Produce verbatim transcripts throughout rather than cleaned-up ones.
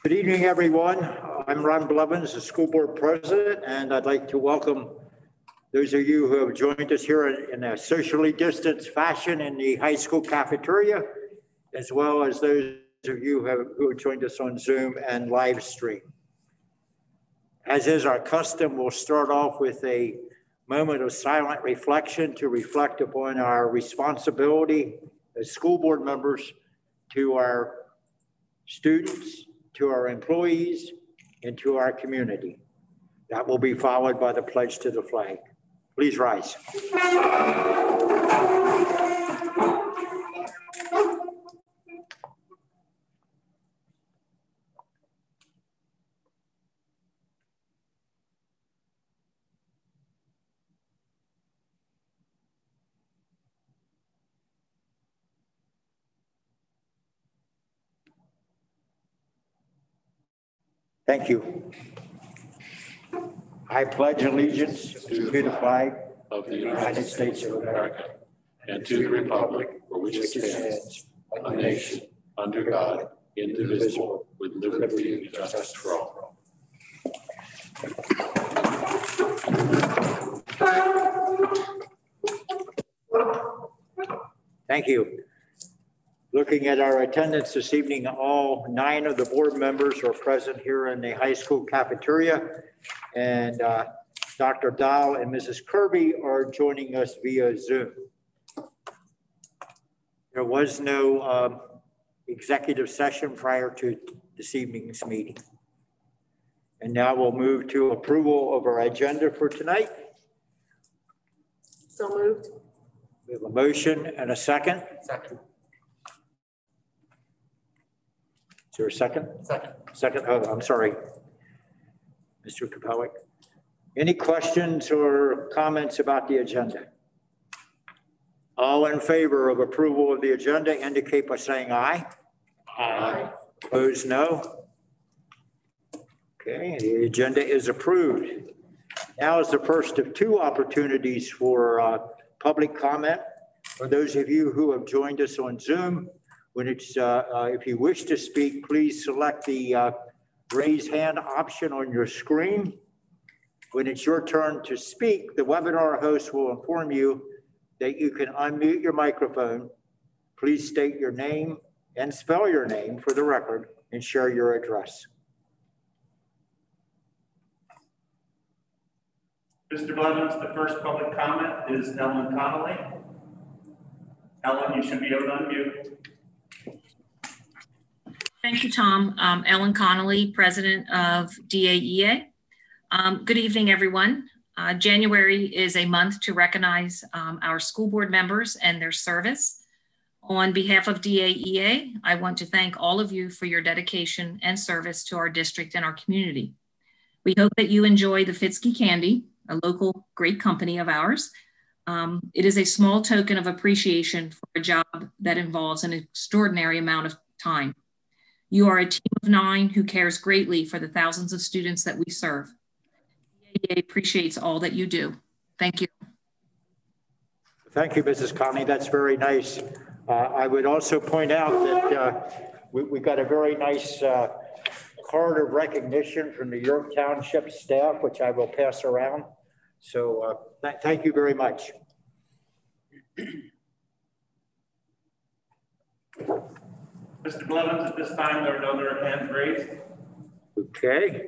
Good evening, everyone. I'm Ron Blevins, the school board president, and I'd like to welcome those of you who have joined us here in a socially distanced fashion in the high school cafeteria, as well as those of you who have, who have joined us on Zoom and live stream. As is our custom, we'll start off with a moment of silent reflection to reflect upon our responsibility as school board members to our students, to our employees, and to our community. That will be followed by the pledge to the flag. Please rise. Thank you. I pledge allegiance to the flag of the United States of America and to the republic for which it stands, one nation, under God, indivisible, with liberty and justice for all. Thank you. Looking at our attendance this evening, all nine of the board members are present here in the high school cafeteria, and uh, Doctor Dahl and Missus Kirby are joining us via Zoom. There was no um, executive session prior to this evening's meeting. And now we'll move to approval of our agenda for tonight. So moved. We have a motion and a second. Second. Is there a second? Second. Second, oh, I'm sorry. Mister Kapellik. Any questions or comments about the agenda? All in favor of approval of the agenda indicate by saying aye. Aye. Opposed, no. Okay, the agenda is approved. Now is the first of two opportunities for uh, public comment. For those of you who have joined us on Zoom, when it's, uh, uh, if you wish to speak, please select the uh, raise hand option on your screen. When it's your turn to speak, the webinar host will inform you that you can unmute your microphone. Please state your name and spell your name for the record and share your address. Mister Blevins, the first public comment is Ellen Connolly. Ellen, you should be able to unmute. Thank you, Tom. Um, Ellen Connolly, president of D A E A. Um, good evening, everyone. Uh, January is a month to recognize um, our school board members and their service. On behalf of D A E A, I want to thank all of you for your dedication and service to our district and our community. We hope that you enjoy the Fitzky Candy, a local great company of ours. Um, it is a small token of appreciation for a job that involves an extraordinary amount of time. You are a team of nine who cares greatly for the thousands of students that we serve. D A E A appreciates all that you do. Thank you. Thank you, Missus Conley. That's very nice. Uh, I would also point out that uh, we, we got a very nice uh, card of recognition from the York Township staff, which I will pass around. So uh, th thank you very much. Mister Blevins, at this time, there are no other hands raised. Okay.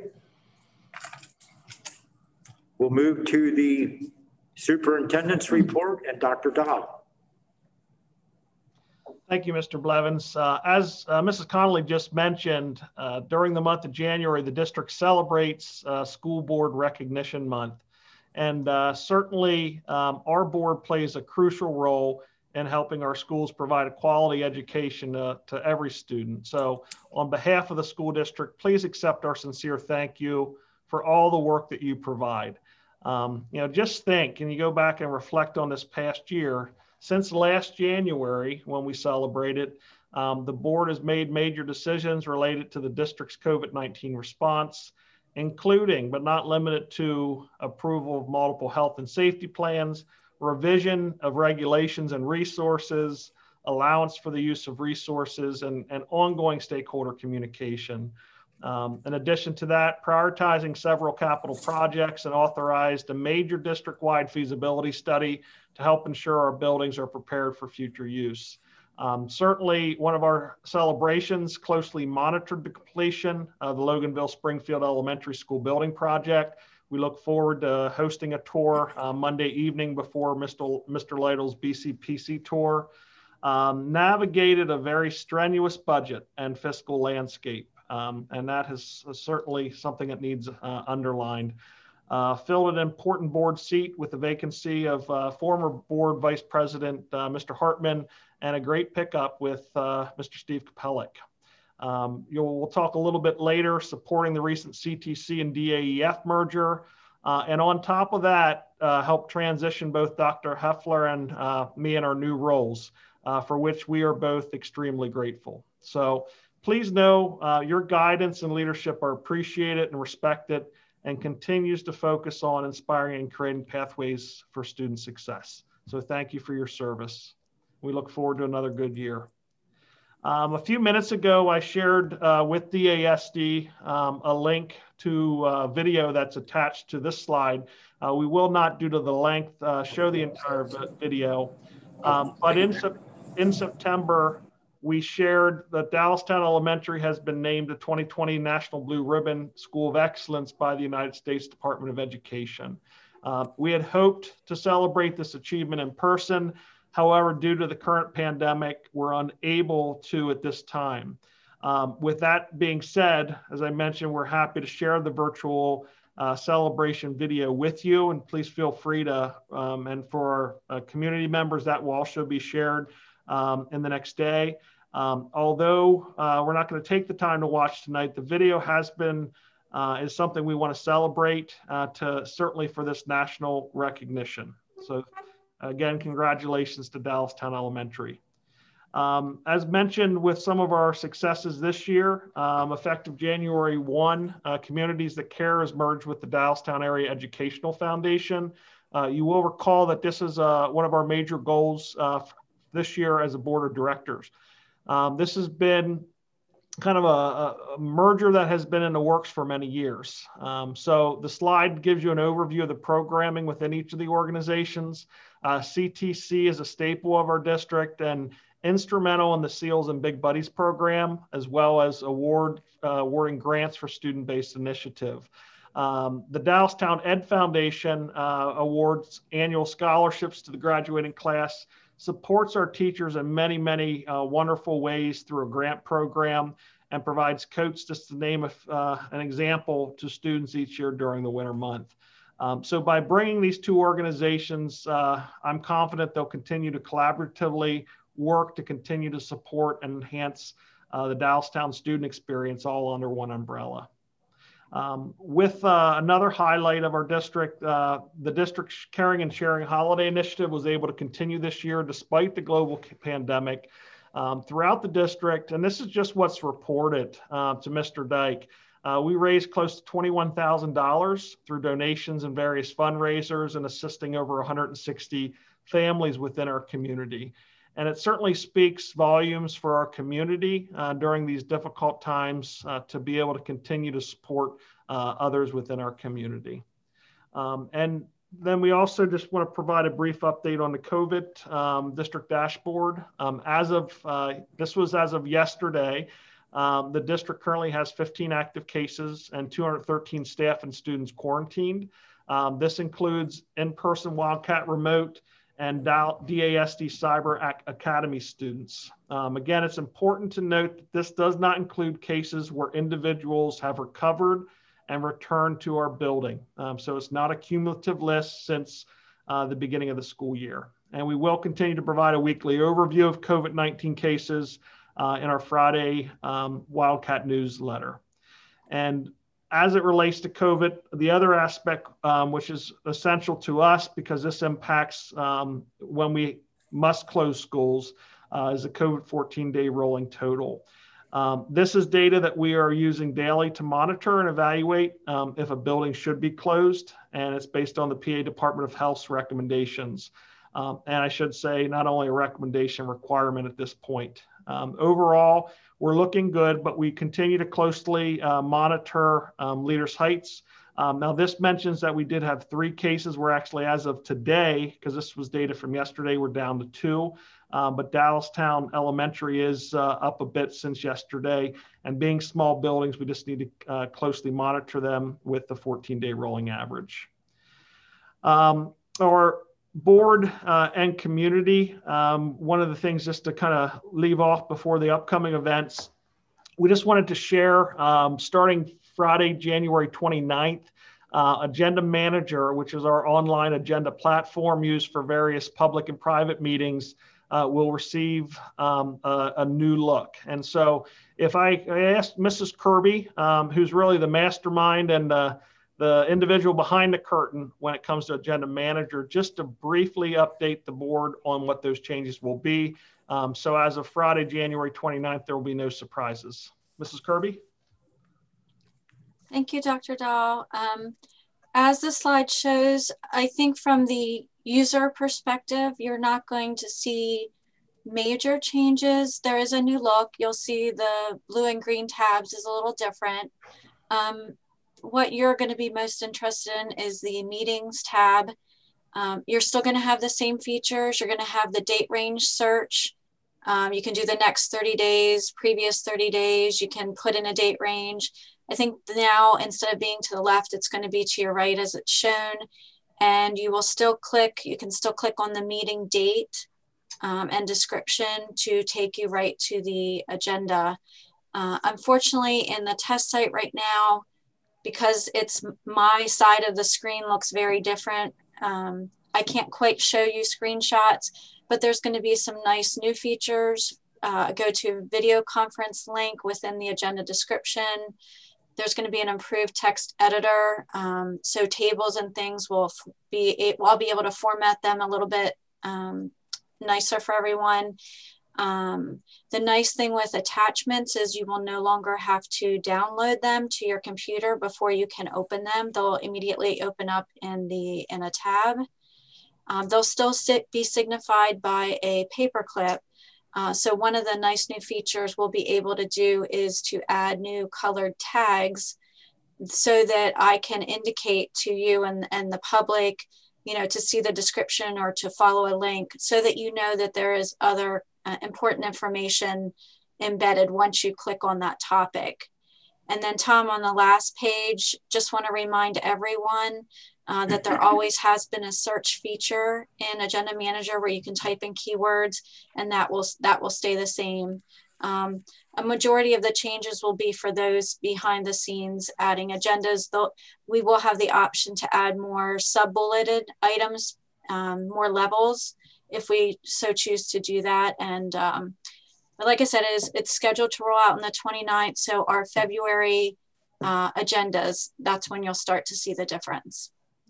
We'll move to the superintendent's report and Doctor Dahl. Thank you, Mister Blevins. Uh, as uh, Missus Connolly just mentioned, uh, during the month of January, the district celebrates uh, School Board Recognition Month. And uh, certainly um, our board plays a crucial role in helping our schools provide a quality education uh, to every student. So on behalf of the school district, please accept our sincere thank you for all the work that you provide. Um, you know, just think, and you go back and reflect on this past year, since last January when we celebrated, um, the board has made major decisions related to the district's COVID nineteen response, including, but not limited to, approval of multiple health and safety plans, revision of regulations and resources, allowance for the use of resources, and, and ongoing stakeholder communication. Um, in addition to that, prioritizing several capital projects and authorized a major district-wide feasibility study to help ensure our buildings are prepared for future use. Um, certainly, one of our celebrations closely monitored the completion of the Loganville Springfield Elementary School building project. We look forward to hosting a tour uh, Monday evening before Mister Mister Lytle's B C P C tour. Um, navigated a very strenuous budget and fiscal landscape, um, and that is certainly something that needs uh, underlined. Uh, filled an important board seat with the vacancy of uh, former board vice president, uh, Mister Hartman, and a great pickup with uh, Mister Steve Kapellik. Um, you'll, we'll talk a little bit later, supporting the recent C T C and D A E F merger. Uh, and on top of that, uh, help transition both Doctor Heffler and uh, me in our new roles, uh, for which we are both extremely grateful. So please know uh, your guidance and leadership are appreciated and respected, and continues to focus on inspiring and creating pathways for student success. So thank you for your service. We look forward to another good year. Um, a few minutes ago, I shared uh, with D A S D um, a link to a video that's attached to this slide. Uh, we will not, due to the length, uh, show the entire video. Um, but in, in September, we shared that Dallastown Elementary has been named the twenty twenty National Blue Ribbon School of Excellence by the United States Department of Education. Uh, we had hoped to celebrate this achievement in person. However, due to the current pandemic, we're unable to at this time. Um, with that being said, as I mentioned, we're happy to share the virtual uh, celebration video with you, and please feel free to, um, and for our uh, community members, that will also be shared um, in the next day. Um, although uh, we're not going to take the time to watch tonight, the video has been, uh, is something we want to celebrate uh, to certainly for this national recognition. So again, congratulations to Dallastown Elementary. Um, as mentioned with some of our successes this year, um, effective January first, uh, Communities That Care is merged with the Dallastown Area Educational Foundation. Uh, you will recall that this is uh, one of our major goals uh, this year as a board of directors. Um, this has been kind of a, a merger that has been in the works for many years. Um, so the slide gives you an overview of the programming within each of the organizations. Uh, C T C is a staple of our district and instrumental in the SEALs and Big Buddies program, as well as award, uh, awarding grants for student-based initiative. Um, the Dallastown Ed Foundation uh, awards annual scholarships to the graduating class, supports our teachers in many, many uh, wonderful ways through a grant program, and provides coats, just to name a, uh, an example, to students each year during the winter month. Um, so by bringing these two organizations, uh, I'm confident they'll continue to collaboratively work to continue to support and enhance uh, the Dallastown student experience all under one umbrella. Um, with uh, another highlight of our district, uh, the district's Caring and Sharing Holiday Initiative was able to continue this year despite the global pandemic um, throughout the district. And this is just what's reported uh, to Mister Dyke. Uh, we raised close to twenty-one thousand dollars through donations and various fundraisers and assisting over one hundred sixty families within our community. And it certainly speaks volumes for our community uh, during these difficult times uh, to be able to continue to support uh, others within our community. Um, and then we also just want to provide a brief update on the COVID um, district dashboard. Um, as of, uh, this was as of yesterday, um, the district currently has fifteen active cases and two hundred thirteen staff and students quarantined. Um, this includes in-person Wildcat remote and D A S D Cyber Academy students. Um, again, it's important to note that this does not include cases where individuals have recovered and returned to our building. Um, so it's not a cumulative list since uh, the beginning of the school year. And we will continue to provide a weekly overview of COVID nineteen cases uh, in our Friday um, Wildcat newsletter. And as it relates to COVID, the other aspect, um, which is essential to us because this impacts um, when we must close schools, uh, is a COVID fourteen day rolling total. Um, this is data that we are using daily to monitor and evaluate um, if a building should be closed, and it's based on the P A Department of Health's recommendations. Um, and I should say, not only a recommendation, requirement at this point. Um, overall, we're looking good, but we continue to closely uh, monitor um, Leaders Heights. Um, now, this mentions that we did have three cases. We're actually, as of today, because this was data from yesterday, we're down to two. Um, but Dallastown Elementary is uh, up a bit since yesterday. And being small buildings, we just need to uh, closely monitor them with the fourteen day rolling average. Um, our board uh, and community, um, one of the things just to kind of leave off before the upcoming events, we just wanted to share, um, starting Friday, January twenty-ninth, uh, Agenda Manager, which is our online agenda platform used for various public and private meetings, uh, will receive um, a, a new look. And so if I, I asked Missus Kirby, um, who's really the mastermind and uh, the individual behind the curtain when it comes to Agenda Manager, just to briefly update the board on what those changes will be. Um, so as of Friday, January twenty-ninth, there will be no surprises. Missus Kirby? Thank you, Doctor Dahl. Um, as the slide shows, I think from the user perspective, you're not going to see major changes. There is a new look. You'll see the blue and green tabs is a little different. Um, what you're going to be most interested in is the meetings tab. Um, you're still going to have the same features. You're going to have the date range search. Um, you can do the next thirty days, previous thirty days. You can put in a date range. I think now, instead of being to the left, it's going to be to your right as it's shown. And you will still click, you can still click on the meeting date um, and description to take you right to the agenda. Uh, unfortunately, in the test site right now, because it's my side of the screen looks very different, um, I can't quite show you screenshots, but there's going to be some nice new features. Uh, go to video conference link within the agenda description. There's going to be an improved text editor. Um, so tables and things will be, I'll be able to format them a little bit um, nicer for everyone. Um, the nice thing with attachments is you will no longer have to download them to your computer before you can open them. They'll immediately open up in, the, in a tab. Um, they'll still sit, be signified by a paperclip. Uh, so one of the nice new features we'll be able to do is to add new colored tags so that I can indicate to you and, and the public, you know, to see the description or to follow a link so that you know that there is other uh, important information embedded once you click on that topic. And then Tom, on the last page, just want to remind everyone Uh, that there always has been a search feature in Agenda Manager where you can type in keywords, and that will that will stay the same. Um, a majority of the changes will be for those behind the scenes adding agendas. Though we will have the option to add more sub-bulleted items, um, more levels, if we so choose to do that. And um, but like I said, it is, it's scheduled to roll out on the twenty-ninth. So our February uh, agendas, that's when you'll start to see the difference.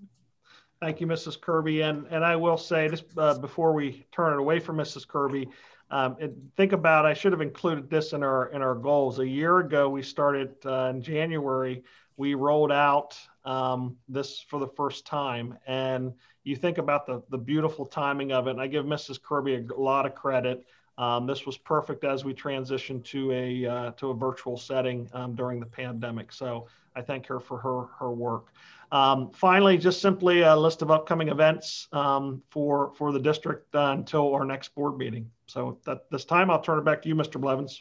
Thank you, Missus Kirby. And, and I will say, just uh, before we turn it away from Missus Kirby, um, and think about, I should have included this in our, in our goals. A year ago, we started uh, in January, we rolled out um, this for the first time. And you think about the, the beautiful timing of it. And I give Missus Kirby a lot of credit. Um, this was perfect as we transitioned to a, uh, to a virtual setting um, during the pandemic. So I thank her for her, her work. Um, finally, just simply a list of upcoming events um, for, for the district uh, until our next board meeting. So at this time, I'll turn it back to you, Mister Blevins.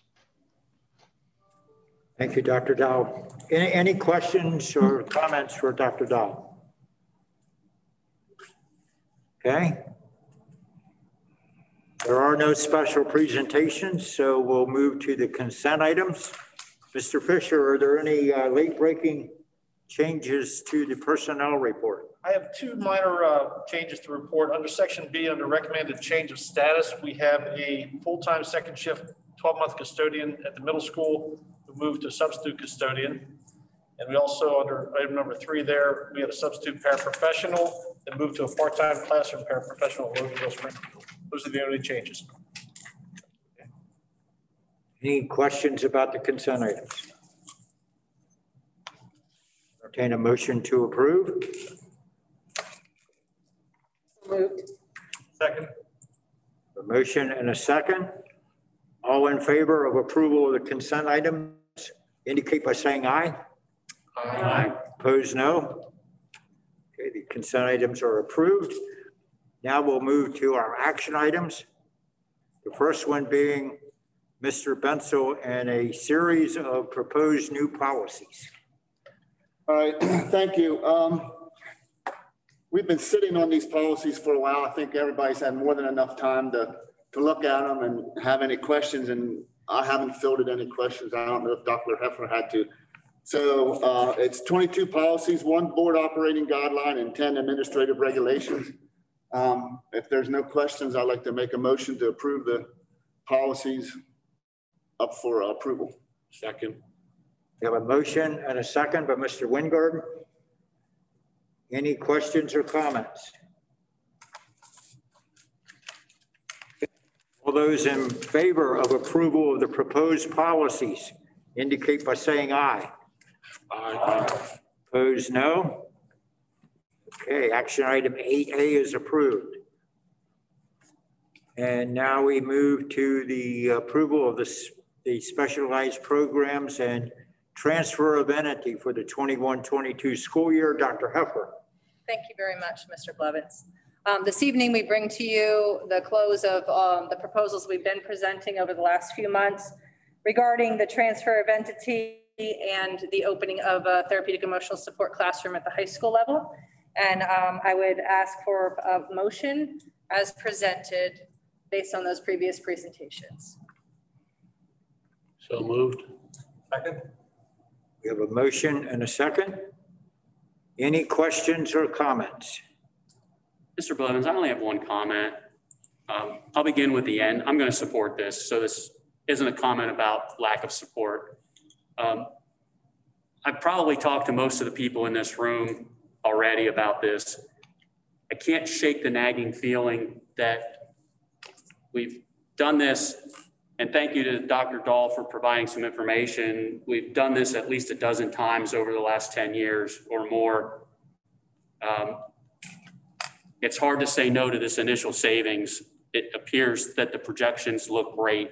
Thank you, Doctor Dahl. Any, any questions or comments for Doctor Dahl? Okay. There are no special presentations, so we'll move to the consent items. Mister Fisher, are there any uh, late-breaking changes to the personnel report? I have two minor uh, changes to report. Under section B, under recommended change of status, we have a full-time second shift twelve month custodian at the middle school who moved to substitute custodian. And we also, under item number three there, we had a substitute paraprofessional that moved to a part-time classroom paraprofessional at Loganville Springfield. Those are the only changes. Any questions about the consent items? Entertain a motion to approve. Moved. Second. A motion and a second. All in favor of approval of the consent items indicate by saying aye. Aye. Opposed, no. Okay, the consent items are approved. Now we'll move to our action items. The first one being Mister Bensel and a series of proposed new policies. All right, thank you. Um, we've been sitting on these policies for a while. I think everybody's had more than enough time to, to look at them and have any questions, and I haven't fielded any questions. I don't know if Doctor Heffler had to. So uh, it's twenty-two policies, one board operating guideline, and ten administrative regulations. Um, if there's no questions, I'd like to make a motion to approve the policies up for approval. Second. We have a motion and a second by Mister Wingard. Any questions or comments? All those in favor of approval of the proposed policies indicate by saying aye. Aye. Opposed, no. Okay, action item eight A is approved. And now we move to the approval of the, the specialized programs and transfer of entity for the twenty-one twenty-two school year. Doctor Heffler. Thank you very much, Mister Blevins. Um, this evening, we bring to you the close of um, the proposals we've been presenting over the last few months regarding the transfer of entity and the opening of a therapeutic emotional support classroom at the high school level. And um, I would ask for a motion as presented based on those previous presentations. So moved. Second. We have a motion and a second. Any questions or comments? Mister Blevins, I only have one comment. Um, I'll begin with the end. I'm going to support this. So this isn't a comment about lack of support. Um, I've probably talked to most of the people in this room already about this. I can't shake the nagging feeling that we've done this, and thank you to Doctor Dahl for providing some information. We've done this at least a dozen times over the last ten years or more. Um, it's hard to say no to this initial savings. It appears that the projections look great.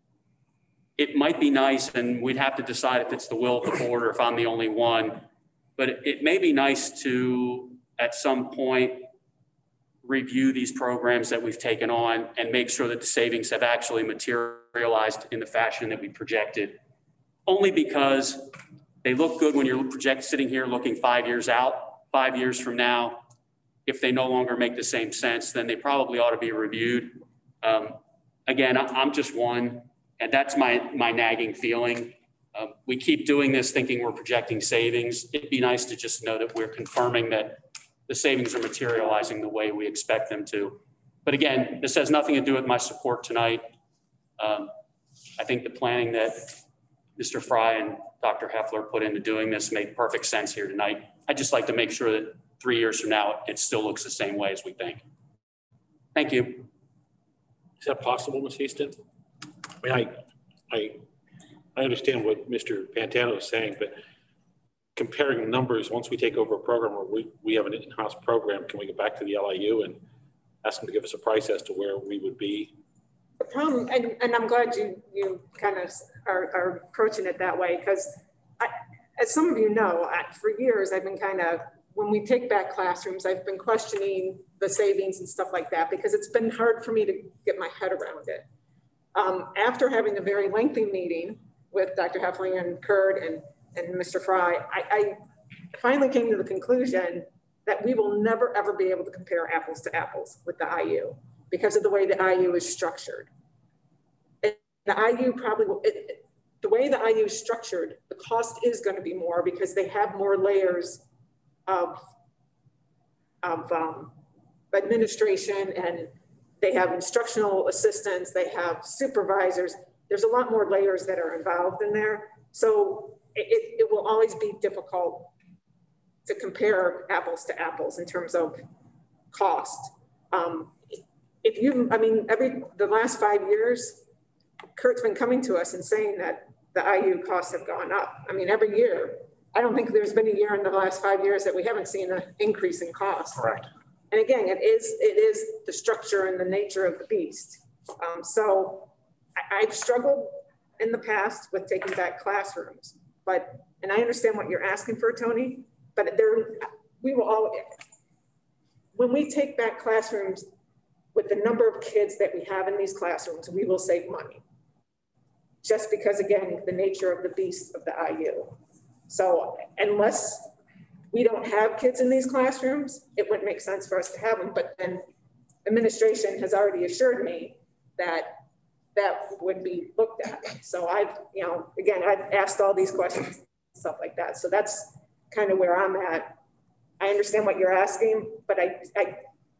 It might be nice, and we'd have to decide if it's the will of the board or if I'm the only one, but it, it may be nice to, at some point, review these programs that we've taken on and make sure that the savings have actually materialized in the fashion that we projected. Only because they look good when you're project, sitting here looking five years out, five years from now. If they no longer make the same sense, then they probably ought to be reviewed. Um, again, I, I'm just one, and that's my, my nagging feeling. Um, we keep doing this thinking we're projecting savings. It'd be nice to just know that we're confirming that the savings are materializing the way we expect them to. But again, this has nothing to do with my support tonight. Um, I think the planning that Mister Fry and Doctor Heffler put into doing this made perfect sense here tonight. I'd just like to make sure that three years from now, it still looks the same way as we think. Thank you. Is that possible, Miz Easton? I mean, I, I, I understand what Mister Pantano is saying, but comparing numbers, once we take over a program or we, we have an in-house program, can we go back to the L I U and ask them to give us a price as to where we would be? The problem, and, and I'm glad you, you kind of are, are approaching it that way, because as some of you know, I, for years, I've been kind of, when we take back classrooms, I've been questioning the savings and stuff like that, because it's been hard for me to get my head around it. Um, after having a very lengthy meeting with Doctor Heffler and Kurt and, and Mister Fry, I, I finally came to the conclusion that we will never, ever be able to compare apples to apples with the I U because of the way the I U is structured. And the I U probably will, it, it, the way the I U is structured, the cost is going to be more because they have more layers of, of um, administration, and they have instructional assistants, they have supervisors. There's a lot more layers that are involved in there. So it, it, it will always be difficult to compare apples to apples in terms of cost. Um, if you, I mean, every, the last five years, Kurt's been coming to us and saying that the I U costs have gone up. I mean, every year. I don't think there's been a year in the last five years that we haven't seen an increase in cost. Correct. And again, it is, it is the structure and the nature of the beast. Um, so I, I've struggled in the past with taking back classrooms, but, and I understand what you're asking for, Tony, but there, we will all, when we take back classrooms with the number of kids that we have in these classrooms, we will save money. Just because, again, the nature of the beast of the I U. So unless we don't have kids in these classrooms, it wouldn't make sense for us to have them. But then administration has already assured me that that would be looked at. So I've, you know, again, I've asked all these questions, stuff like that. So that's kind of where I'm at. I understand what you're asking, but I, I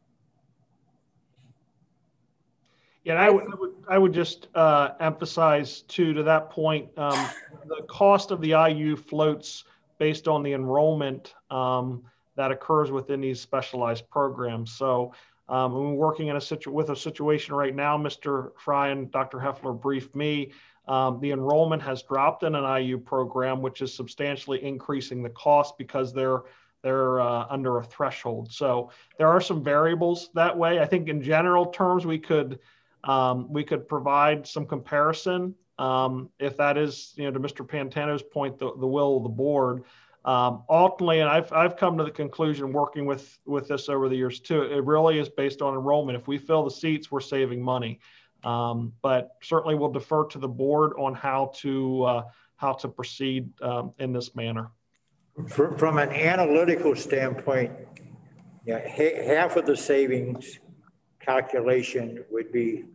Yeah, I would, I would, I would just uh, emphasize too, to that point, um, the cost of the I U floats based on the enrollment um, that occurs within these specialized programs. So um, we're working in a situ with a situation right now. Mister Fry and Doctor Heffler briefed me. Um, the enrollment has dropped in an I U program, which is substantially increasing the cost because they're they're uh, under a threshold. So there are some variables that way. I think in general terms, we could um, we could provide some comparison um, if that is, you know, to Mister Pantano's point, the, the will of the board. Um, ultimately, and I've, I've come to the conclusion working with, with this over the years too, it really is based on enrollment. If we fill the seats, we're saving money. Um, but certainly we'll defer to the board on how to, uh, how to proceed um, in this manner. From, from an analytical standpoint, yeah, ha half of the savings calculation would be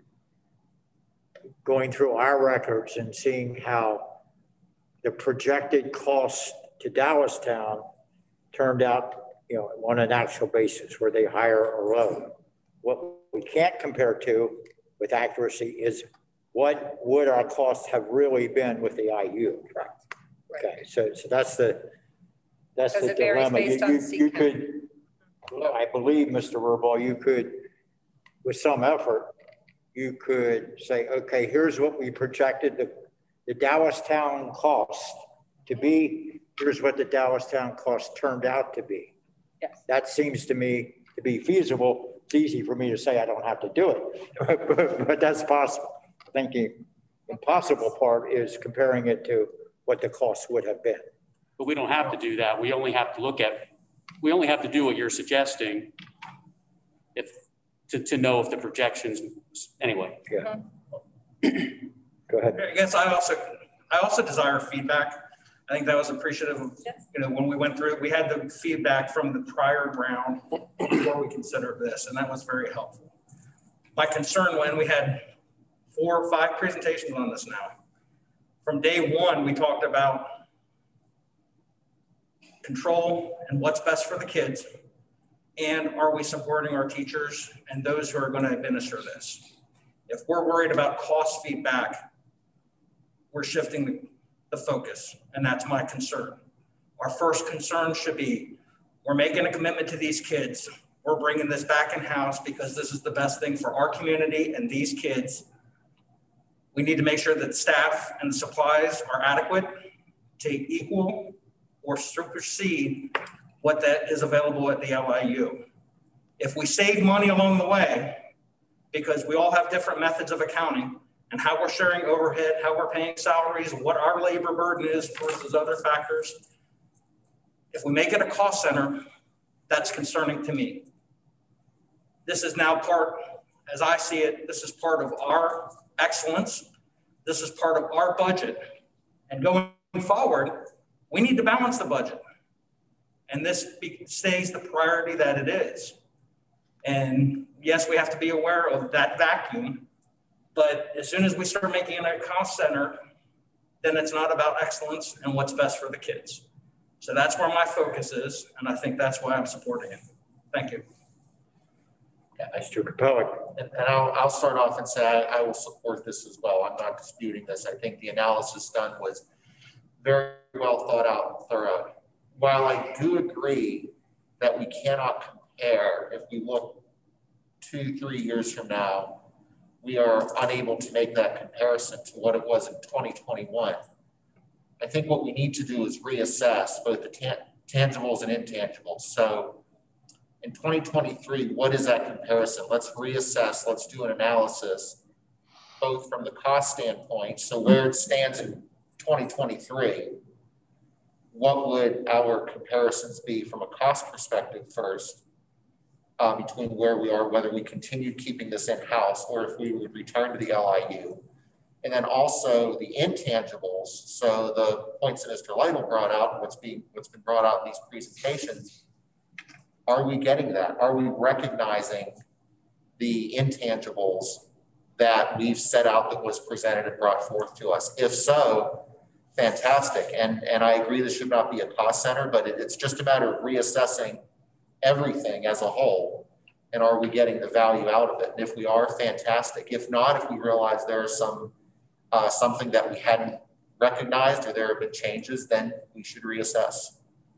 going through our records and seeing how the projected cost to Dallastown turned out, you know, on an actual basis, where they higher or low. What we can't compare to with accuracy is what would our costs have really been with the I U. Right. Okay, so so that's the that's the dilemma. You, you, you could, well, I believe, Mister Verbaugh, you could, with some effort, you could say, okay, here's what we projected the, the Dallastown cost to be. Here's what the Dallastown cost turned out to be. Yes. That seems to me to be feasible. It's easy for me to say I don't have to do it, but, but that's possible. I think the impossible part is comparing it to what the cost would have been. But we don't have to do that. We only have to look at, we only have to do what you're suggesting if to, to know if the projections, anyway. Yeah. Go ahead. I guess I also, I also desire feedback. I think that was appreciative of, you know, when we went through it, we had the feedback from the prior round before we considered this, and that was very helpful. My concern when we had four or five presentations on this now, from day one, we talked about control and what's best for the kids, and are we supporting our teachers and those who are going to administer this? If we're worried about cost feedback, we're shifting the, the focus, and that's my concern. Our first concern should be, we're making a commitment to these kids. We're bringing this back in-house because this is the best thing for our community and these kids. We need to make sure that staff and the supplies are adequate to equal or supersede what that is available at the L I U. If we save money along the way, because we all have different methods of accounting and how we're sharing overhead, how we're paying salaries, what our labor burden is versus other factors, if we make it a cost center, that's concerning to me. This is now part, as I see it, this is part of our excellence. This is part of our budget. And going forward, we need to balance the budget. And this be, stays the priority that it is. And yes, we have to be aware of that vacuum, but as soon as we start making it a cost center, then it's not about excellence and what's best for the kids. So that's where my focus is, and I think that's why I'm supporting it. Thank you. Mister Capella. And, and I'll, I'll start off and say I, I will support this as well. I'm not disputing this. I think the analysis done was very well thought out and thorough. While I do agree that we cannot compare, if we look two, three years from now, we are unable to make that comparison to what it was in twenty twenty-one. I think what we need to do is reassess both the tan tangibles and intangibles. So in twenty twenty-three, what is that comparison? Let's reassess, let's do an analysis both from the cost standpoint, so where it stands in twenty twenty-three, what would our comparisons be from a cost perspective first, uh, between where we are, whether we continue keeping this in-house or if we would return to the L I U. And then also the intangibles, so the points that Mister Lytle brought out, what's being what's been brought out in these presentations, are we getting that? Are we recognizing the intangibles that we've set out that was presented and brought forth to us? If so, fantastic. And, and I agree this should not be a cost center, but it, it's just a matter of reassessing everything as a whole. And are we getting the value out of it? And if we are, fantastic. If not, if we realize there's some uh, something that we hadn't recognized or there have been changes, then we should reassess.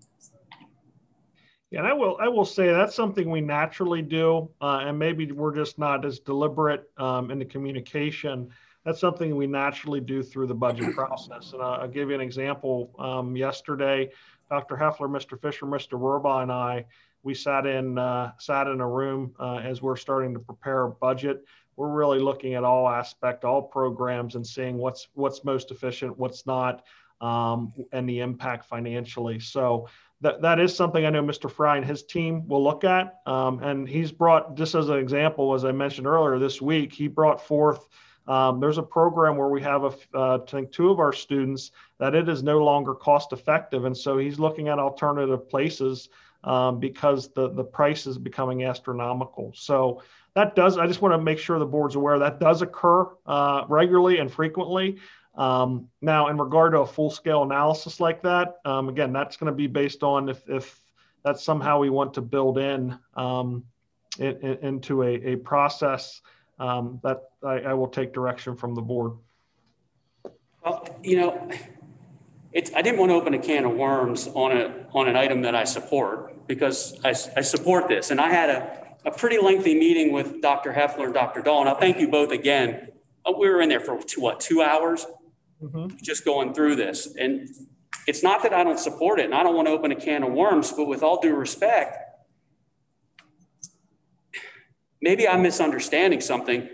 Yeah, and I will I will say that's something we naturally do, uh, and maybe we're just not as deliberate um, in the communication. That's something we naturally do through the budget process. And I'll, I'll give you an example. Um, yesterday, Doctor Heffler, Mister Fisher, Mister Werba, and I, we sat in uh, sat in a room uh, as we're starting to prepare a budget. We're really looking at all aspects, all programs, and seeing what's what's most efficient, what's not, um, and the impact financially. So that that is something I know Mister Fry and his team will look at. Um, and he's brought, just as an example, as I mentioned earlier this week, he brought forth. Um, there's a program where we have a, uh, I think two of our students that it is no longer cost effective, and so he's looking at alternative places um, because the the price is becoming astronomical. So that does, I just want to make sure the board's aware that does occur uh, regularly and frequently. Um, now, in regard to a full-scale analysis like that, um, again, that's going to be based on if, if that's somehow we want to build in, um, in, in into a, a process um, that I, I will take direction from the board. Well, you know, it's, I didn't want to open a can of worms on a on an item that I support, because I, I support this, and I had a a pretty lengthy meeting with Doctor Heffler and Doctor Dahl, and I'll thank you both again. We were in there for two, what, two hours, mm-hmm. just going through this. And it's not that I don't support it, and I don't want to open a can of worms, but with all due respect, maybe I'm misunderstanding something,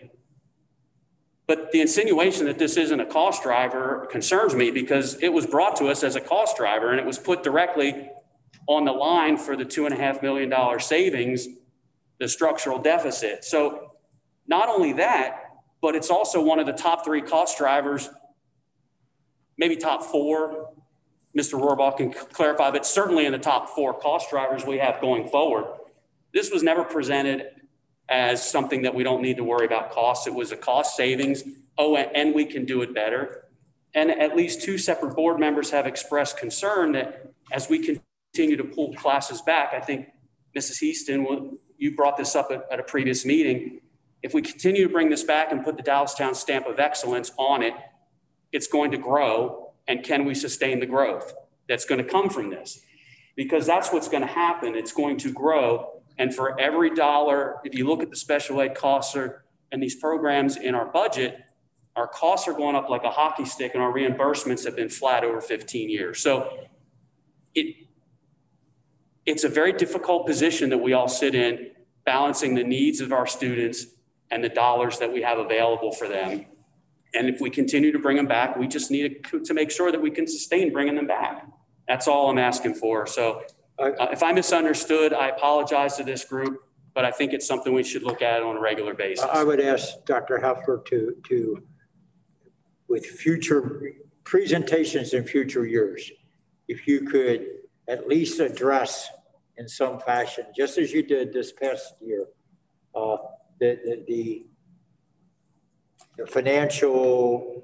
but the insinuation that this isn't a cost driver concerns me, because it was brought to us as a cost driver, and it was put directly on the line for the two and a half million dollar savings, the structural deficit. So not only that, but it's also one of the top three cost drivers, maybe top four. Mister Rohrbach can clarify, but certainly in the top four cost drivers we have going forward. This was never presented as something that we don't need to worry about costs. It was a cost savings. Oh, and we can do it better. And at least two separate board members have expressed concern that as we continue to pull classes back, I think Missus Easton, you brought this up at, at a previous meeting. If we continue to bring this back and put the Dallastown stamp of excellence on it, it's going to grow. And can we sustain the growth that's going to come from this? Because that's what's going to happen. It's going to grow. And for every dollar, if you look at the special ed costs are, and these programs in our budget, our costs are going up like a hockey stick, and our reimbursements have been flat over fifteen years. So it, it's a very difficult position that we all sit in, balancing the needs of our students and the dollars that we have available for them. And if we continue to bring them back, we just need to make sure that we can sustain bringing them back. That's all I'm asking for. So uh, if I misunderstood, I apologize to this group, but I think it's something we should look at on a regular basis. I would ask Doctor Heffler to, to, with future presentations in future years, if you could at least address in some fashion, just as you did this past year, uh, the, the, the, the financial,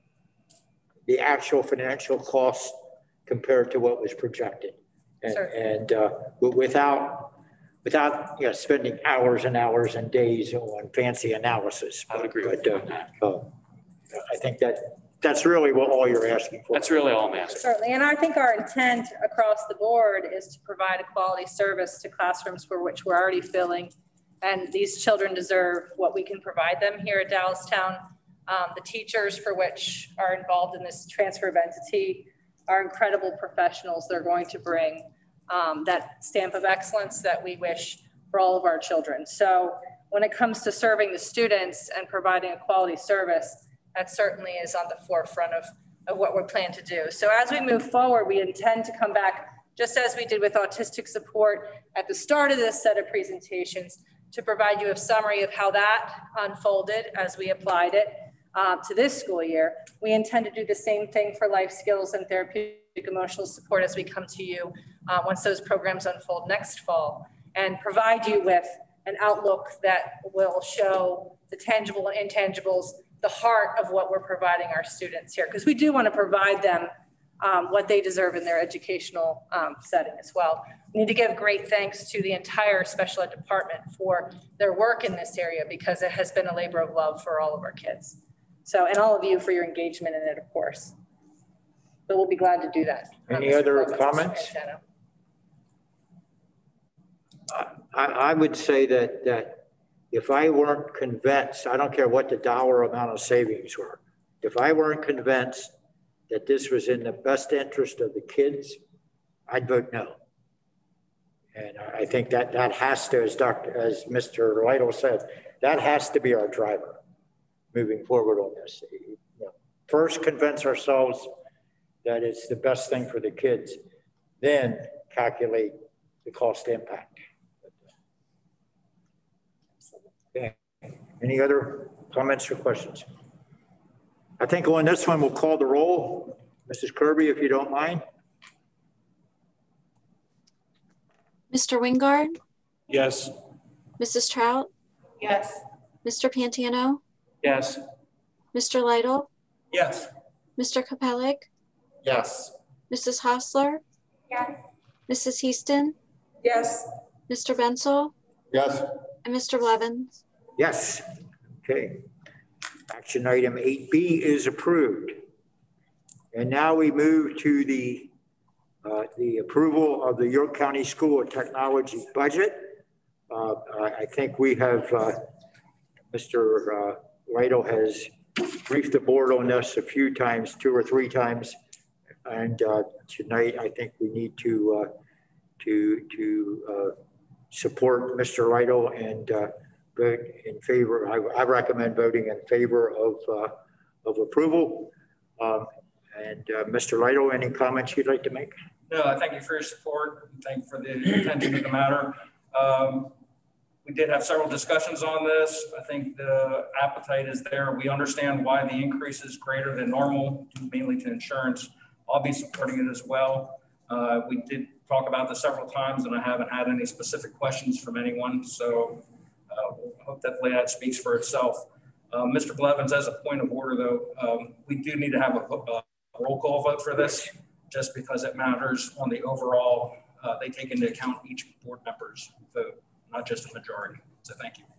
the actual financial cost compared to what was projected. And, and uh, without, without you know, spending hours and hours and days on fancy analysis. I would agree but, with you uh, on that. uh, I think that that's really what all you're asking for. That's really all I'm asking. Certainly, and I think our intent across the board is to provide a quality service to classrooms for which we're already filling. And these children deserve what we can provide them here at Dallastown. Um, the teachers for which are involved in this transfer of entity are incredible professionals. They're going to bring um, that stamp of excellence that we wish for all of our children. So when it comes to serving the students and providing a quality service, that certainly is on the forefront of, of what we're planning to do. So as we move forward, we intend to come back, just as we did with autistic support at the start of this set of presentations, to provide you a summary of how that unfolded as we applied it uh, to this school year. We intend to do the same thing for life skills and therapeutic emotional support as we come to you uh, once those programs unfold next fall, and provide you with an outlook that will show the tangible and intangibles, the heart of what we're providing our students here, because we do want to provide them um, what they deserve in their educational um, setting as well. We need to give great thanks to the entire special ed department for their work in this area, because it has been a labor of love for all of our kids. So, and all of you for your engagement in it, of course. But we'll be glad to do that. Any um, other comments? I, I would say that, that if I weren't convinced, I don't care what the dollar amount of savings were, if I weren't convinced that this was in the best interest of the kids, I'd vote no. And I think that that has to, as Doctor, as Mister Lytle said, that has to be our driver moving forward on this. You know, first convince ourselves that it's the best thing for the kids, then calculate the cost impact. Okay. Any other comments or questions? I think on this one, we'll call the roll. Missus Kirby, if you don't mind. Mister Wingard? Yes. Missus Trout? Yes. Mister Pantano? Yes. Mister Lytle? Yes. Mister Kapellik? Yes. Missus Hostler? Yes. Missus Houston? Yes. Mister Bensel? Yes. And Mister Blevins? Yes. Okay. Action item eight B is approved. And now we move to the uh, the approval of the York County School of Technology budget. Uh, I think we have, uh, Mister Uh, Lytle has briefed the board on this a few times, two or three times. And uh, tonight, I think we need to uh, to to uh, support Mister Lytle and uh, vote in favor. I, I recommend voting in favor of uh, of approval. Um, and uh, Mister Lytle, any comments you'd like to make? No, I thank you for your support. Thank you for the attention to the matter. Um, we did have several discussions on this. I think the appetite is there. We understand why the increase is greater than normal, due mainly to insurance. I'll be supporting it as well. Uh, we did talk about this several times, and I haven't had any specific questions from anyone. So uh, hopefully that speaks for itself. Uh, Mister Blevins, as a point of order, though, um, we do need to have a, a roll call vote for this, just because it matters on the overall. Uh, they take into account each board member's vote, not just a majority. So thank you.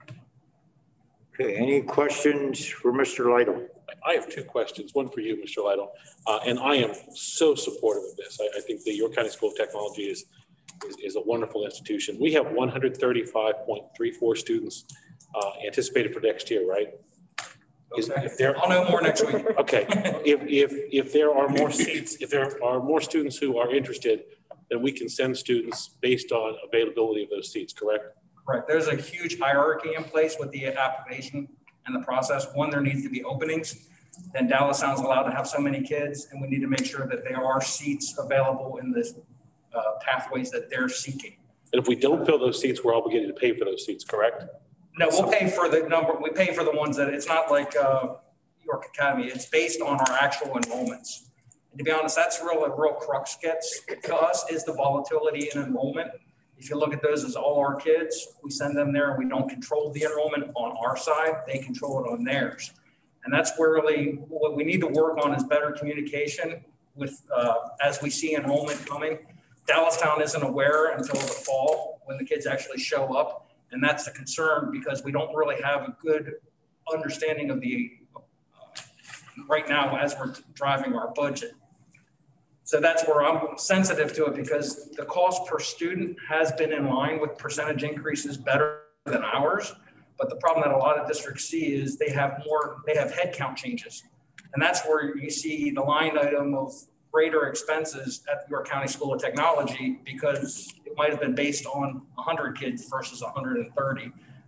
Okay, any questions for Mister Lytle? I have two questions, one for you, Mister Lytle, uh, and I am so supportive of this. I, I think the York County School of Technology is, is, is a wonderful institution. We have one hundred thirty-five point three four students uh, anticipated for next year, right? Is, Okay. if there, I'll know more next week. Okay, if, if, if there are more seats, if there are more students who are interested, then we can send students based on availability of those seats, correct? Right. There's a huge hierarchy in place with the application and the process. One, there needs to be openings. Then Dallas Sound's allowed to have so many kids, and we need to make sure that there are seats available in the uh, pathways that they're seeking. And if we don't fill those seats, we're obligated to pay for those seats, correct? No, we'll pay for the number. We pay for the ones that it's not like uh, York Academy. It's based on our actual enrollments. And to be honest, that's really a real crux gets to us is the volatility in enrollment. If you look at those as all our kids, we send them there and we don't control the enrollment on our side. They control it on theirs. And that's where really what we need to work on is better communication with uh, as we see enrollment coming. Dallastown isn't aware until the fall when the kids actually show up. And that's the concern because we don't really have a good understanding of the uh, right now as we're driving our budget. So that's where I'm sensitive to it because the cost per student has been in line with percentage increases better than ours. But the problem that a lot of districts see is they have more, they have headcount changes. And that's where you see the line item of greater expenses at the York County School of Technology because it might have been based on one hundred kids versus one hundred thirty.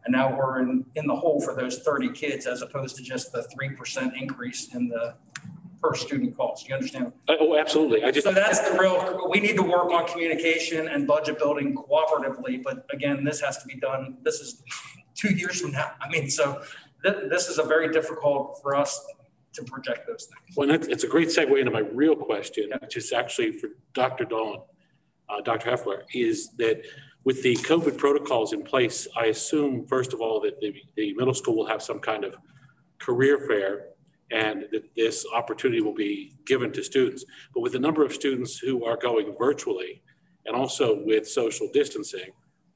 And now we're in, in the hole for those thirty kids as opposed to just the three percent increase in the per student cost. You understand? Uh, Oh, absolutely. I just. So that's the real, we need to work on communication and budget building cooperatively. But again, this has to be done. This is two years from now. I mean, so th this is a very difficult for us to project those things. Well, it's, it's a great segue into my real question, which is actually for Doctor Dawn, uh, Doctor Heffler, is that with the COVID protocols in place, I assume, first of all, that the, the middle school will have some kind of career fair and that this opportunity will be given to students. But with the number of students who are going virtually and also with social distancing,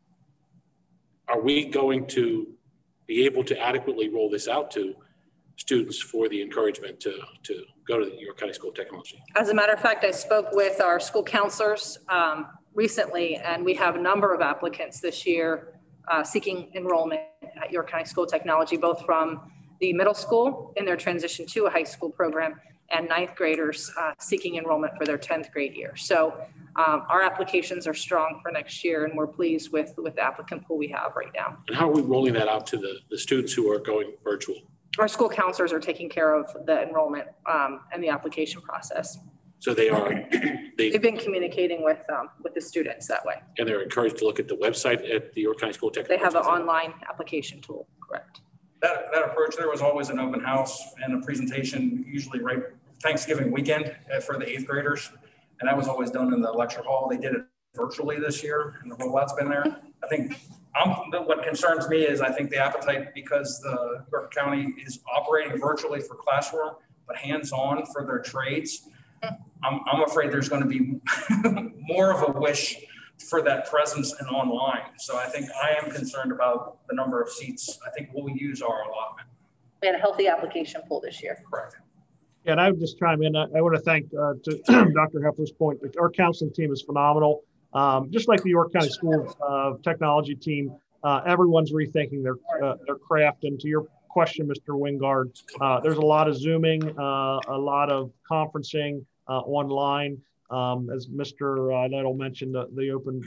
are we going to be able to adequately roll this out to students for the encouragement to, to go to the York County School of Technology? As a matter of fact, I spoke with our school counselors um, recently, and we have a number of applicants this year uh, seeking enrollment at York County School of Technology, both from the middle school in their transition to a high school program and ninth graders uh, seeking enrollment for their tenth grade year. So um, our applications are strong for next year, and we're pleased with, with the applicant pool we have right now. And how are we rolling that out to the, the students who are going virtual? Our school counselors are taking care of the enrollment um, and the application process. So they are, they, They've been communicating with um, with the students that way. and they're encouraged to look at the website at the York County School of They Technology? have an online application tool, correct? That, that approach, there was always an open house and a presentation, usually right Thanksgiving weekend uh, for the eighth graders. And that was always done in the lecture hall. They did it virtually this year, and the rollout's been there. I think I'm, what concerns me is I think the appetite, because the York County is operating virtually for classroom, but hands-on for their trades. I'm, I'm afraid there's going to be more of a wish for that presence and online. So I think I am concerned about the number of seats. I think we'll use our allotment. We had a healthy application pool this year. Correct. And I would just chime in. I, I want to thank, uh, to Doctor Heffler's point, that our counseling team is phenomenal. Um, just like the York County School uh, Technology team, uh, everyone's rethinking their uh, their craft. And to your question, Mister Wingard, uh, there's a lot of Zooming, uh, a lot of conferencing uh, online. Um, as Mister Uh, Lytle mentioned, uh, the open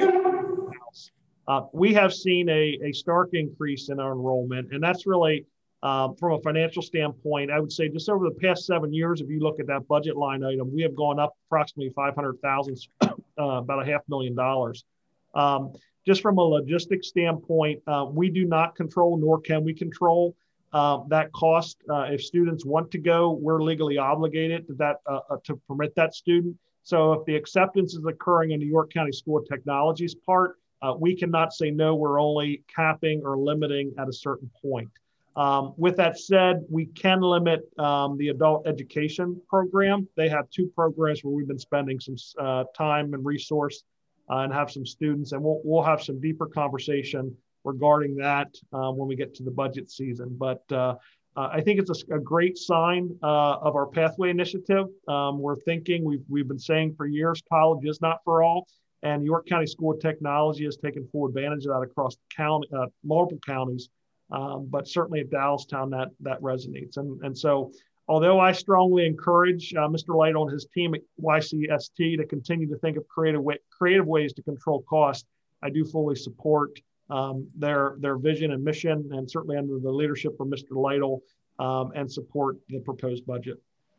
house. Uh, we have seen a, a stark increase in our enrollment, and that's really Um, from a financial standpoint. I would say just over the past seven years, if you look at that budget line item, we have gone up approximately five hundred thousand, uh, about a half million dollars. Um, just from a logistics standpoint, uh, we do not control, nor can we control uh, that cost. Uh, if students want to go, we're legally obligated to that uh, uh, to permit that student. So if the acceptance is occurring in the York County School of Technology's part, uh, we cannot say no, we're only capping or limiting at a certain point. Um, with that said, we can limit um, the adult education program. They have two programs where we've been spending some uh, time and resource uh, and have some students, and we'll, we'll have some deeper conversation regarding that uh, when we get to the budget season. But uh, uh, I think it's a, a great sign uh, of our Pathway Initiative. Um, we're thinking, we've, we've been saying for years, college is not for all, and York County School of Technology has taken full advantage of that across the county, uh, multiple counties. Um, but certainly at Dallastown, that that resonates. And, and so, although I strongly encourage uh, Mister Lytle and his team at Y C S T to continue to think of creative way, creative ways to control cost, I do fully support um, their their vision and mission, and certainly under the leadership of Mister Lytle, um, and support the proposed budget.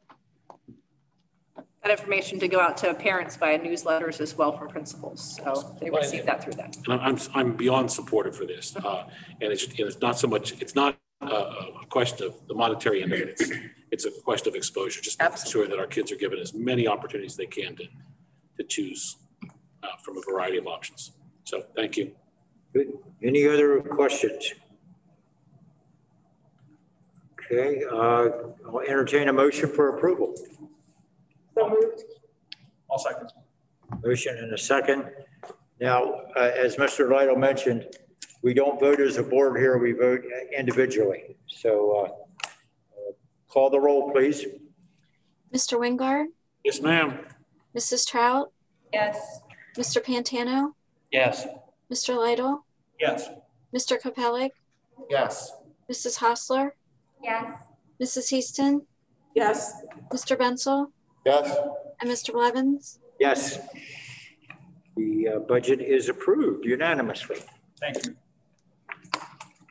That information to go out to parents via newsletters as well from principals. So they receive that through that. And I'm, I'm beyond supportive for this. Uh, and it's, it's not so much, it's not a, a question of the monetary end of it. It's, it's a question of exposure, just making sure that our kids are given as many opportunities as they can to, to choose uh, from a variety of options. So thank you. Good. Any other questions? Okay, uh, I'll entertain a motion for approval. So moved. I'll second. Motion and a second. Now, uh, as Mister Lytle mentioned, we don't vote as a board here, we vote individually. So uh, uh, call the roll, please. Mister Wingard, Yes, ma'am. Missus Trout, Yes. Mister Pantano, Yes. Mister Lytle, Yes. Mister Kopelik, Yes. Missus Hostler, Yes. Missus Houston, Yes. Mister Bensel, Yes. and Mister Blevins. Yes. The uh, budget is approved unanimously. Thank you.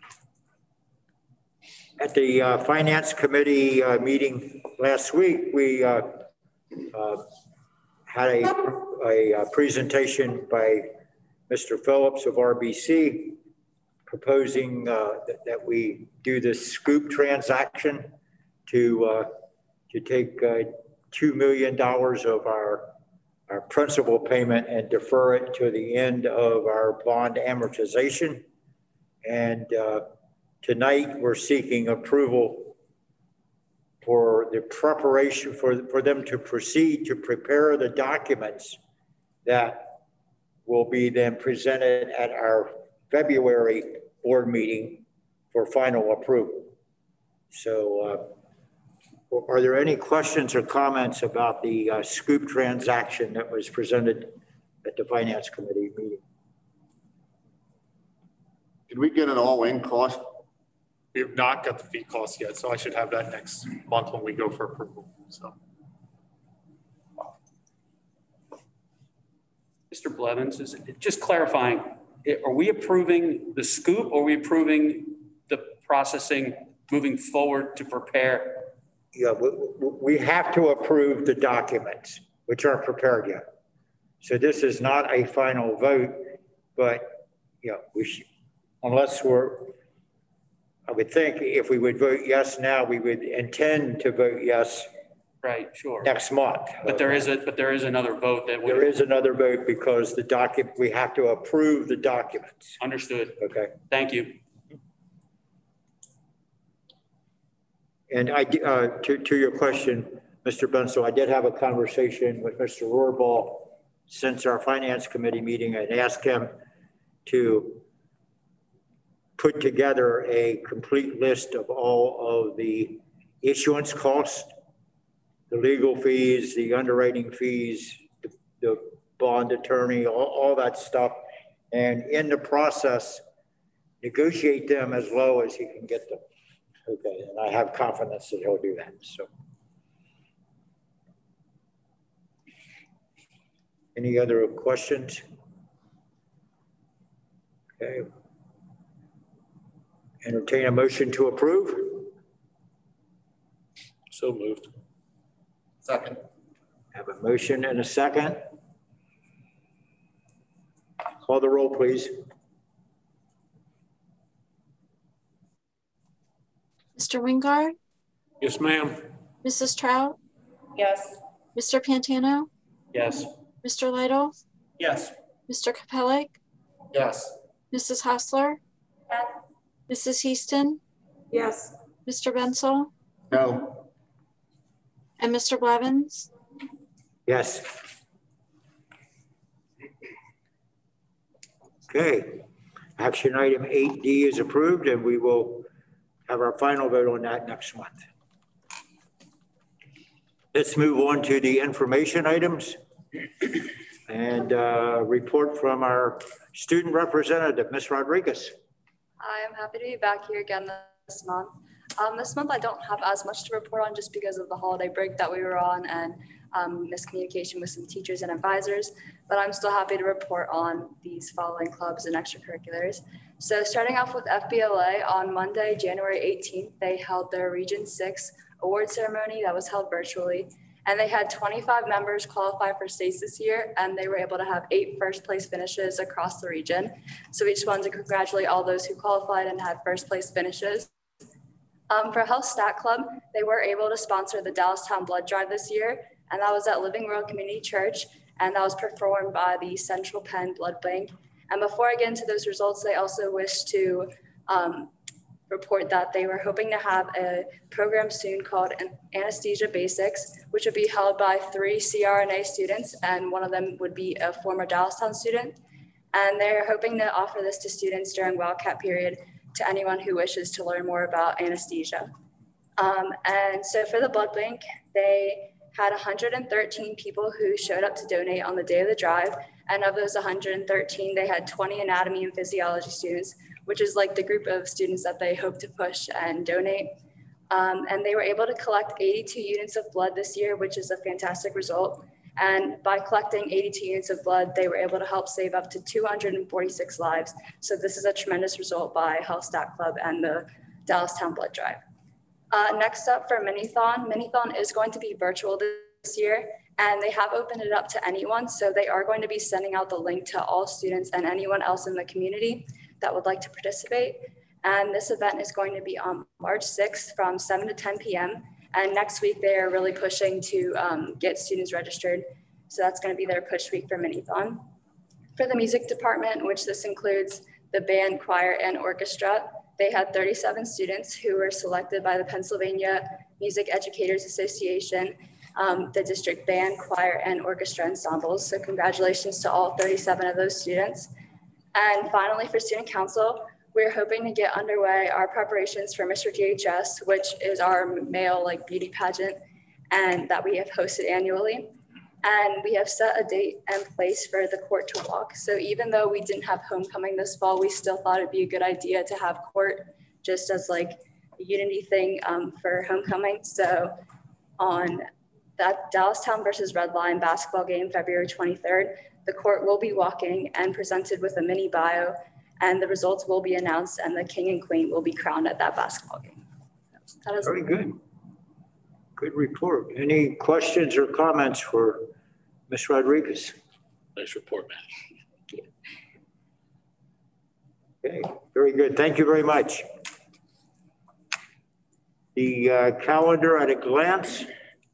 At the uh, Finance Committee uh, meeting last week, we uh, uh, had a, a, a presentation by Mister Phillips of R B C proposing uh, that, that we do this scoop transaction to, uh, to take uh, two million dollars of our, our principal payment and defer it to the end of our bond amortization. And uh, tonight, we're seeking approval for the preparation, for, for them to proceed to prepare the documents that will be then presented at our February board meeting for final approval. So uh, are there any questions or comments about the uh, scoop transaction that was presented at the Finance Committee meeting? Did we get an all-in cost? We have not got the fee cost yet, so I should have that next month when we go for approval, so. Mister Blevins, is just clarifying, are we approving the scoop or are we approving the processing moving forward to prepare? Yeah, we, we have to approve the documents, which aren't prepared yet. So this is not a final vote, but you know, we should, unless we're, I would think if we would vote yes now, we would intend to vote yes. Right, sure. Next month. But there is a, but there is another vote that. There is another vote because the document, we have to approve the documents. Understood. Okay. Thank you. And I, uh, to, to your question, Mister Bensel, I did have a conversation with Mister Rohrbal since our Finance Committee meeting. I'd asked him to put together a complete list of all of the issuance costs, the legal fees, the underwriting fees, the, the bond attorney, all, all that stuff. And in the process, negotiate them as low as he can get them. Okay, and I have confidence that he'll do that, so. Any other questions? Okay. Entertain a motion to approve. So moved. Second. Have a motion and a second. Call the roll, please. Mister Wingard, Yes, ma'am. Missus Trout, Yes. Mister Pantano, Yes. Mister Lytle, Yes. Mister Capelli, Yes. Missus Hostler, Yes. Missus Houston, Yes. Mister Bensel, No. and Mister Blevins. Yes. Okay. Action item eight D is approved, and we will have our final vote on that next month. Let's move on to the information items and uh, report from our student representative, Miz Rodriguez. I am happy to be back here again this month. Um, this month I don't have as much to report on just because of the holiday break that we were on and um, miscommunication with some teachers and advisors, but I'm still happy to report on these following clubs and extracurriculars. So starting off with F B L A, on Monday, January eighteenth, they held their Region six award ceremony that was held virtually. And they had twenty-five members qualify for states this year, and they were able to have eight first place finishes across the region. So we just wanted to congratulate all those who qualified and had first place finishes. Um, for Health Stat Club, they were able to sponsor the Dallastown Blood Drive this year, and that was at Living World Community Church, and that was performed by the Central Penn Blood Bank. And before I get into those results, they also wish to um, report that they were hoping to have a program soon called Anesthesia Basics, which would be held by three C R N A students, and one of them would be a former Dallastown student. And they're hoping to offer this to students during Wildcat period to anyone who wishes to learn more about anesthesia. Um, and so for the blood bank, they had one hundred thirteen people who showed up to donate on the day of the drive. And of those one hundred thirteen, they had twenty anatomy and physiology students, which is like the group of students that they hope to push and donate. Um, and they were able to collect eighty-two units of blood this year, which is a fantastic result. And by collecting eighty-two units of blood, they were able to help save up to two hundred forty-six lives. So this is a tremendous result by Health Stat Club and the Dallastown Blood Drive. Uh, next up for Minithon, Minithon is going to be virtual this year, and they have opened it up to anyone. So they are going to be sending out the link to all students and anyone else in the community that would like to participate. And this event is going to be on March sixth from seven to ten p m And next week, they are really pushing to um, get students registered. So that's going to be their push week for Minithon. For the music department, which this includes the band, choir, and orchestra, they had thirty-seven students who were selected by the Pennsylvania Music Educators Association, um, the district band, choir, and orchestra ensembles. So congratulations to all thirty-seven of those students. And finally, for student council, we're hoping to get underway our preparations for Mister G H S, which is our male like beauty pageant, and that we have hosted annually. And we have set a date and place for the court to walk. So even though we didn't have homecoming this fall, we still thought it'd be a good idea to have court just as like a unity thing um, for homecoming. So on that Dallastown versus Red Lion basketball game, February twenty-third, the court will be walking and presented with a mini bio, and the results will be announced, and the king and queen will be crowned at that basketball game. That is very good. Good report. Any questions or comments for Miz Rodriguez? Nice report, man. Okay, very good. Thank you very much. The uh, calendar at a glance.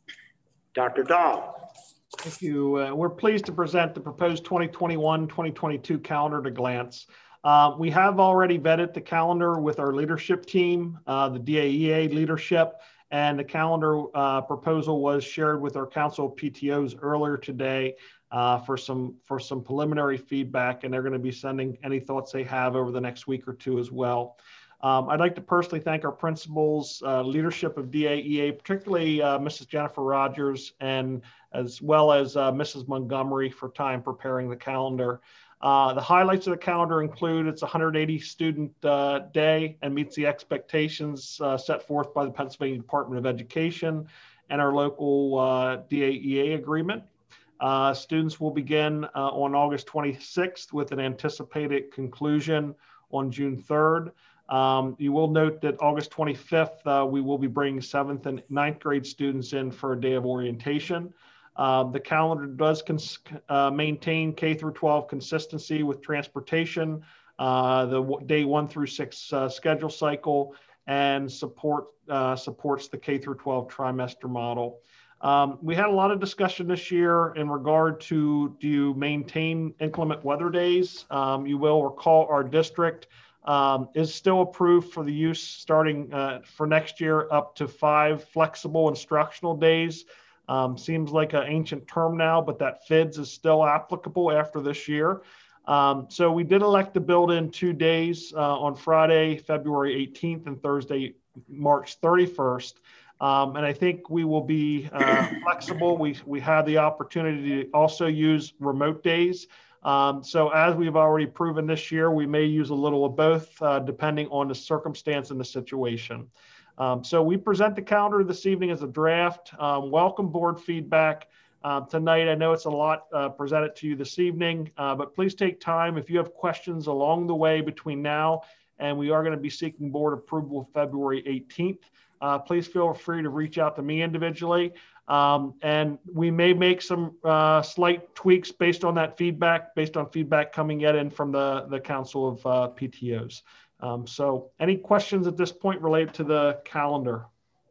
Doctor Dahl. Thank you. Uh, we're pleased to present the proposed twenty twenty-one twenty twenty-two calendar at a glance. Uh, we have already vetted the calendar with our leadership team, uh, the D A E A leadership, and the calendar uh, proposal was shared with our council of P T Os earlier today uh, for some for some preliminary feedback, and they're going to be sending any thoughts they have over the next week or two as well. Um, I'd like to personally thank our principals, uh, leadership of D A E A, particularly uh, Missus Jennifer Rogers, and as well as uh, Missus Montgomery for time preparing the calendar. Uh, the highlights of the calendar include it's a one hundred eighty student uh, day and meets the expectations uh, set forth by the Pennsylvania Department of Education and our local uh, D A E A agreement. Uh, students will begin uh, on August twenty-sixth with an anticipated conclusion on June third. Um, you will note that August twenty-fifth, uh, we will be bringing seventh and ninth grade students in for a day of orientation. Uh, the calendar does uh, maintain K through twelve consistency with transportation, uh, the day one through six uh, schedule cycle, and support uh, supports the K through twelve trimester model. Um, we had a lot of discussion this year in regard to, do you maintain inclement weather days? Um, you will recall our district um, is still approved for the use starting uh, for next year up to five flexible instructional days. Um, seems like an ancient term now, but that F I D S is still applicable after this year. Um, so we did elect to build in two days uh, on Friday, February eighteenth and Thursday, March thirty-first. Um, and I think we will be uh, flexible. We, we have the opportunity to also use remote days. Um, so as we've already proven this year, we may use a little of both uh, depending on the circumstance and the situation. Um, so we present the calendar this evening as a draft. Um, welcome board feedback uh, tonight. I know it's a lot uh, presented to you this evening, uh, but please take time if you have questions along the way between now and we are going to be seeking board approval February eighteenth. Uh, please feel free to reach out to me individually. Um, and we may make some uh, slight tweaks based on that feedback, based on feedback coming yet in from the, the Council of uh, P T Os. Um, so any questions at this point related to the calendar?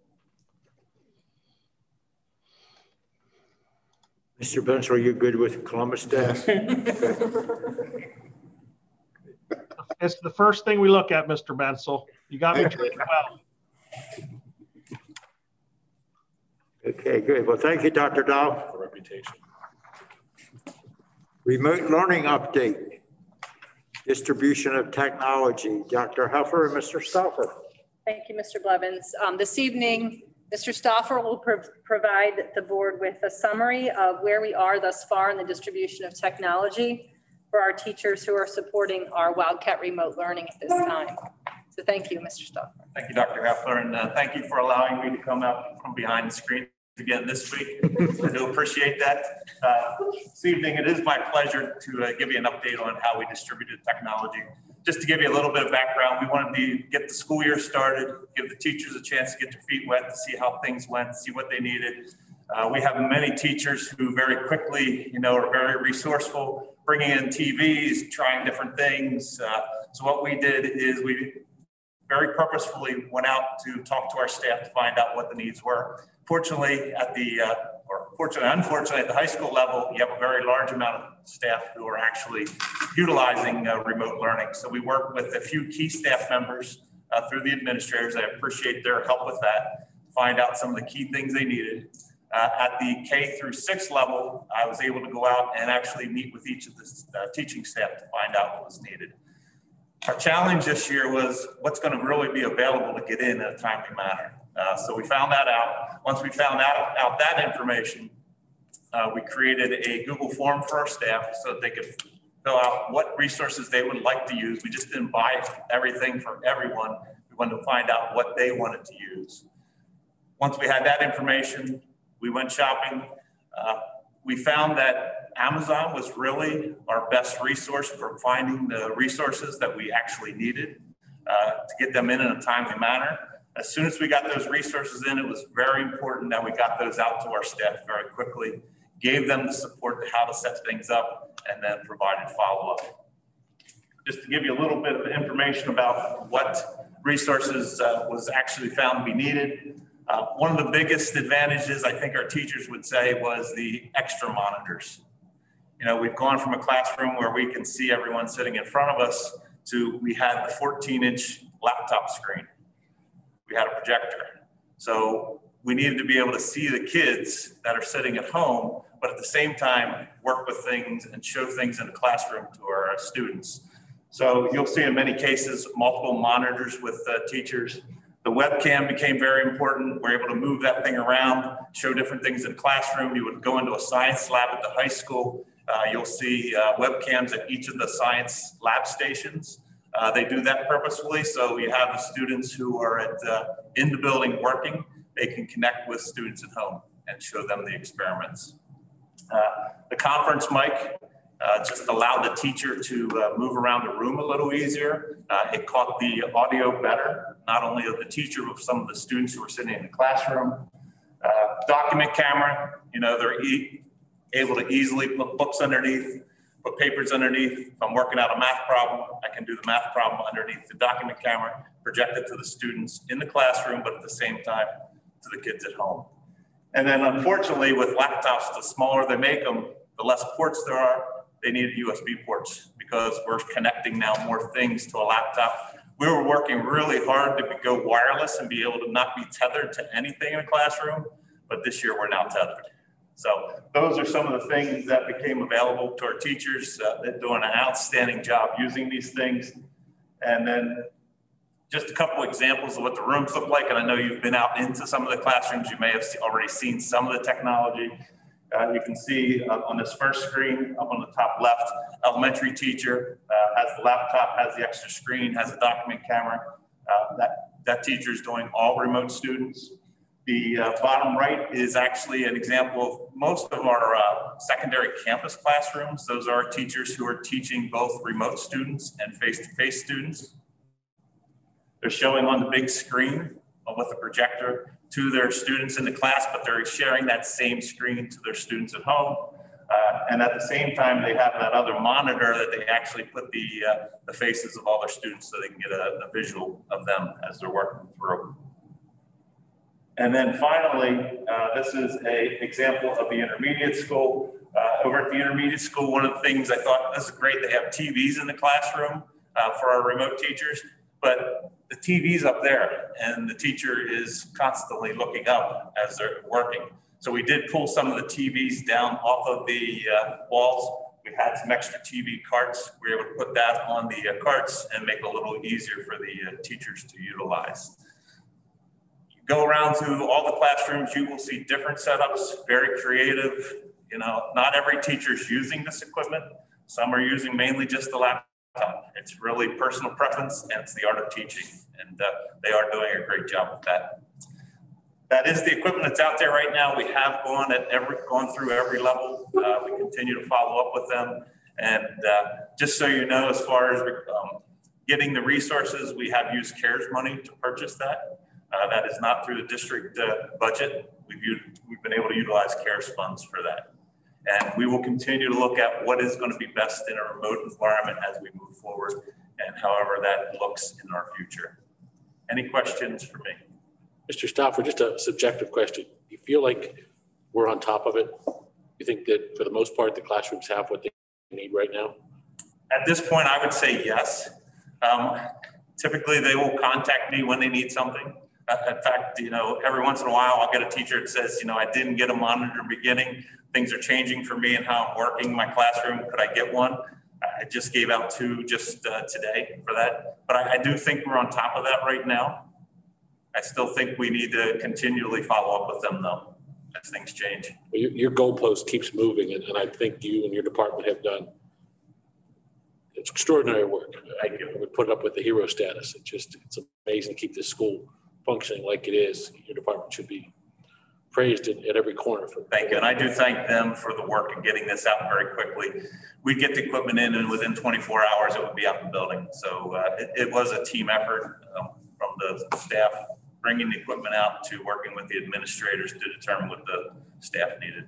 Mister Benson, are you good with Columbus Day? It's the first thing we look at, Mister Bensel. You got me treated well. Okay, good. Well, thank you, Doctor Dahl. For reputation. Remote learning update. Distribution of technology. Doctor Huffer and Mister Stauffer. Thank you, Mister Blevins. Um, this evening, Mister Stauffer will pro provide the board with a summary of where we are thus far in the distribution of technology for our teachers who are supporting our Wildcat remote learning at this time. So thank you, Mister Stauffer. Thank you, Doctor Heffler, and uh, thank you for allowing me to come out from behind the screen again this week. I do appreciate that. Uh, this evening, it is my pleasure to uh, give you an update on how we distributed technology just to give you a little bit of background, we wanted to get the school year started, give the teachers a chance to get their feet wet, to see how things went, see what they needed. Uh, we have many teachers who very quickly, you know, are very resourceful, bringing in T Vs, trying different things. Uh, so what we did is we very purposefully went out to talk to our staff to find out what the needs were. Fortunately, at the, uh, or fortunately, unfortunately, at the high school level, you have a very large amount of staff who are actually utilizing uh, remote learning. So we work with a few key staff members uh, through the administrators. I appreciate their help with that, find out some of the key things they needed. Uh, at the K through six level, I was able to go out and actually meet with each of the uh, teaching staff to find out what was needed. Our challenge this year was what's going to really be available to get in in a timely manner. Uh, so we found that out. Once we found out, out that information, uh, we created a Google form for our staff so that they could fill out what resources they would like to use. We just didn't buy everything for everyone. We wanted to find out what they wanted to use. Once we had that information, we went shopping. Uh, we found that Amazon was really our best resource for finding the resources that we actually needed uh, to get them in in a timely manner. As soon as we got those resources in, it was very important that we got those out to our staff very quickly, gave them the support to how to set things up, and then provided follow-up. Just to give you a little bit of information about what resources uh, was actually found to be needed. Uh, one of the biggest advantages I think our teachers would say was the extra monitors. You know, we've gone from a classroom where we can see everyone sitting in front of us to we had the fourteen inch laptop screen. We had a projector. So we needed to be able to see the kids that are sitting at home, but at the same time, work with things and show things in the classroom to our students. So you'll see in many cases, multiple monitors with uh, teachers. The webcam became very important. We're able to move that thing around, show different things in the classroom. You would go into a science lab at the high school. Uh, you'll see uh, webcams at each of the science lab stations. Uh, they do that purposefully, so you have the students who are at, uh, in the building working. They can connect with students at home and show them the experiments. Uh, the conference mic uh, just allowed the teacher to uh, move around the room a little easier. Uh, it caught the audio better, not only of the teacher, but of some of the students who were sitting in the classroom. Uh, document camera, you know, they're e able to easily put books underneath, put papers underneath. If I'm working out a math problem, I can do the math problem underneath the document camera, project it to the students in the classroom, but at the same time to the kids at home. And then unfortunately with laptops, the smaller they make them, the less ports there are. They needed U S B ports because we're connecting now more things to a laptop. We were working really hard to go wireless and be able to not be tethered to anything in a classroom, but this year we're now tethered. So those are some of the things that became available to our teachers. Uh, they're doing an outstanding job using these things. And then just a couple examples of what the rooms look like. And I know you've been out into some of the classrooms. You may have already seen some of the technology. Uh, you can see uh, on this first screen up on the top left, elementary teacher uh, has the laptop, has the extra screen, has a document camera. Uh, that, that teacher is doing all remote students. The uh, bottom right is actually an example of most of our uh, secondary campus classrooms. Those are teachers who are teaching both remote students and face-to-face students. They're showing on the big screen with a projector to their students in the class, but they're sharing that same screen to their students at home. Uh, and at the same time, they have that other monitor that they actually put the, uh, the faces of all their students so they can get a, a visual of them as they're working through. And then finally, uh, this is an example of the intermediate school. Uh, over at the intermediate school, one of the things I thought, this is great, they have T Vs in the classroom uh, for our remote teachers, but the T V's up there and the teacher is constantly looking up as they're working. So we did pull some of the T Vs down off of the uh, walls. We had some extra T V carts. We were able to put that on the uh, carts and make it a little easier for the uh, teachers to utilize. You go around to all the classrooms, you will see different setups, very creative. You know, not every teacher's using this equipment. Some are using mainly just the laptop. It's really personal preference and it's the art of teaching, and uh, they are doing a great job with that. That is the equipment that's out there right now. We have gone at every gone through every level. Uh, we continue to follow up with them, and uh, just so you know, as far as um, getting the resources, we have used CARES money to purchase that. Uh, that is not through the district uh, budget. We've, used, we've been able to utilize CARES funds for that. And we will continue to look at what is going to be best in a remote environment as we move forward and however that looks in our future. Any questions for me? Mister Stauffer, just a subjective question. You feel like we're on top of it? You think that for the most part, the classrooms have what they need right now? At this point, I would say yes. Um, typically, they will contact me when they need something. Uh, in fact, you know, every once in a while, I'll get a teacher that says, you know, I didn't get a monitor in the beginning. Things are changing for me and how I'm working my classroom. Could I get one? I just gave out two just uh, today for that. But I, I do think we're on top of that right now. I still think we need to continually follow up with them though, as things change. Well, your, your goalpost keeps moving, and, and I think you and your department have done it's extraordinary work. I, I would put it up with the hero status. It just, it's amazing to keep this school functioning like it is. Your department should be praised in, at every corner. For thank you, and I do thank them for the work in getting this out very quickly. We'd get the equipment in, and within twenty-four hours, it would be out in the building. So uh, it, it was a team effort um, from the staff bringing the equipment out to working with the administrators to determine what the staff needed.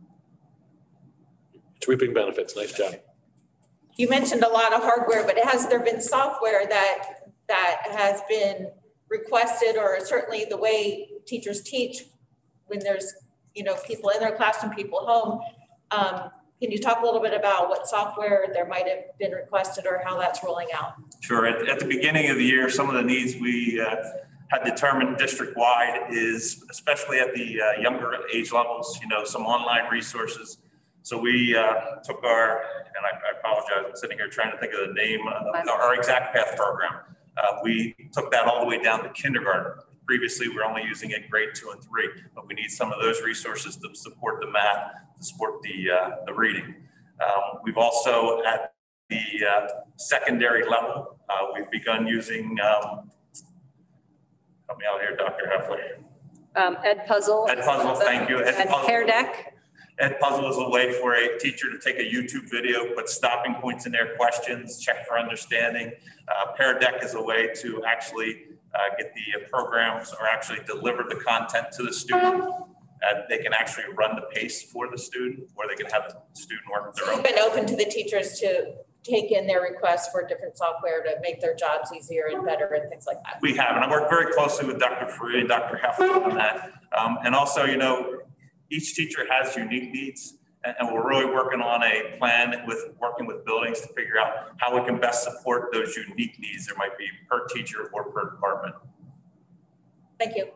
It's reaping benefits. Nice job. You mentioned a lot of hardware, but has there been software that that has been requested, or certainly the way teachers teach when there's, you know, people in their classroom, people home? Um, can you talk a little bit about what software there might have been requested or how that's rolling out? Sure. At, at the beginning of the year, some of the needs we uh, had determined district-wide is, especially at the uh, younger age levels, you know, some online resources. So we uh, took our, and I, I apologize, I'm sitting here trying to think of the name, uh, our Exact Path program. Uh, we took that all the way down to kindergarten. Previously, we were only using it grade two and three, but we need some of those resources to support the math, to support the, uh, the reading. Um, we've also, at the uh, secondary level, uh, we've begun using, um, help me out here, Doctor Heffler. Um, Ed Puzzle. Ed Puzzle, thank you. Ed and Puzzle. Pear Deck. Ed Puzzle is a way for a teacher to take a YouTube video, put stopping points in their questions, check for understanding. Uh, Pear Deck is a way to actually uh, get the uh, programs or actually deliver the content to the student. Uh, they can actually run the pace for the student, or they can have the student work their so own. You've been open to the teachers to take in their requests for different software to make their jobs easier and better and things like that. We have, and I work very closely with Doctor Faria and Doctor Heffler on that. Um, and also, you know, each teacher has unique needs, and, and we're really working on a plan with working with buildings to figure out how we can best support those unique needs there might be per teacher or per department. Thank you.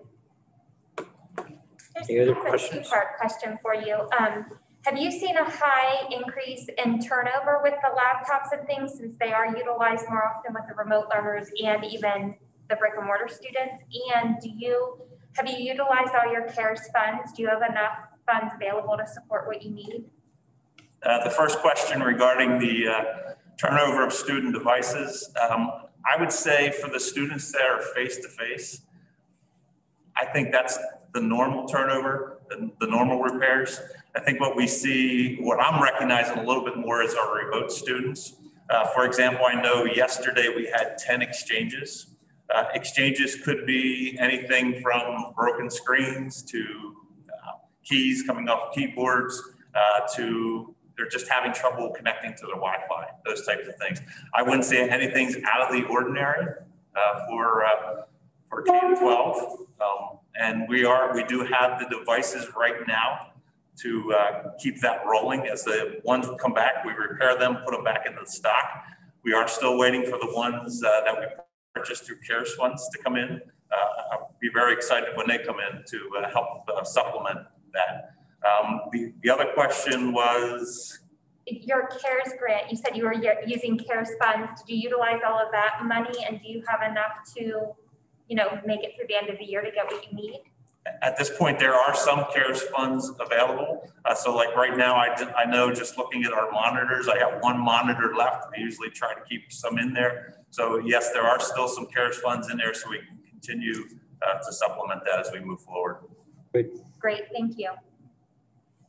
Any other There's questions? a two-part question for you. Um, have you seen a high increase in turnover with the laptops and things, since they are utilized more often with the remote learners and even the brick and mortar students? And do you, have you utilized all your CARES funds? Do you have enough funds available to support what you need? Uh, the first question regarding the uh, turnover of student devices, um, I would say for the students that are face-to-face, I think that's the normal turnover, the, the normal repairs. I think what we see, what I'm recognizing a little bit more is our remote students. Uh, for example, I know yesterday we had ten exchanges. Uh, exchanges could be anything from broken screens to uh, keys coming off keyboards uh, to they're just having trouble connecting to their Wi-Fi, those types of things. I wouldn't say anything's out of the ordinary uh, for, uh, for K to twelve. Um, and we are, we do have the devices right now to uh, keep that rolling. As the ones come back, we repair them, put them back into the stock. We are still waiting for the ones uh, that we purchased through CARES funds to come in. Uh, I'll be very excited when they come in to uh, help uh, supplement that. Um, the, the other question was? Your CARES grant, you said you were using CARES funds. Did you utilize all of that money, and do you have enough to, you know, make it through the end of the year to get what you need? At this point, there are some CARES funds available. Uh, so like right now, I, I know just looking at our monitors, I have one monitor left. I usually try to keep some in there. So yes, there are still some CARES funds in there, so we can continue uh, to supplement that as we move forward. Great. Great, thank you.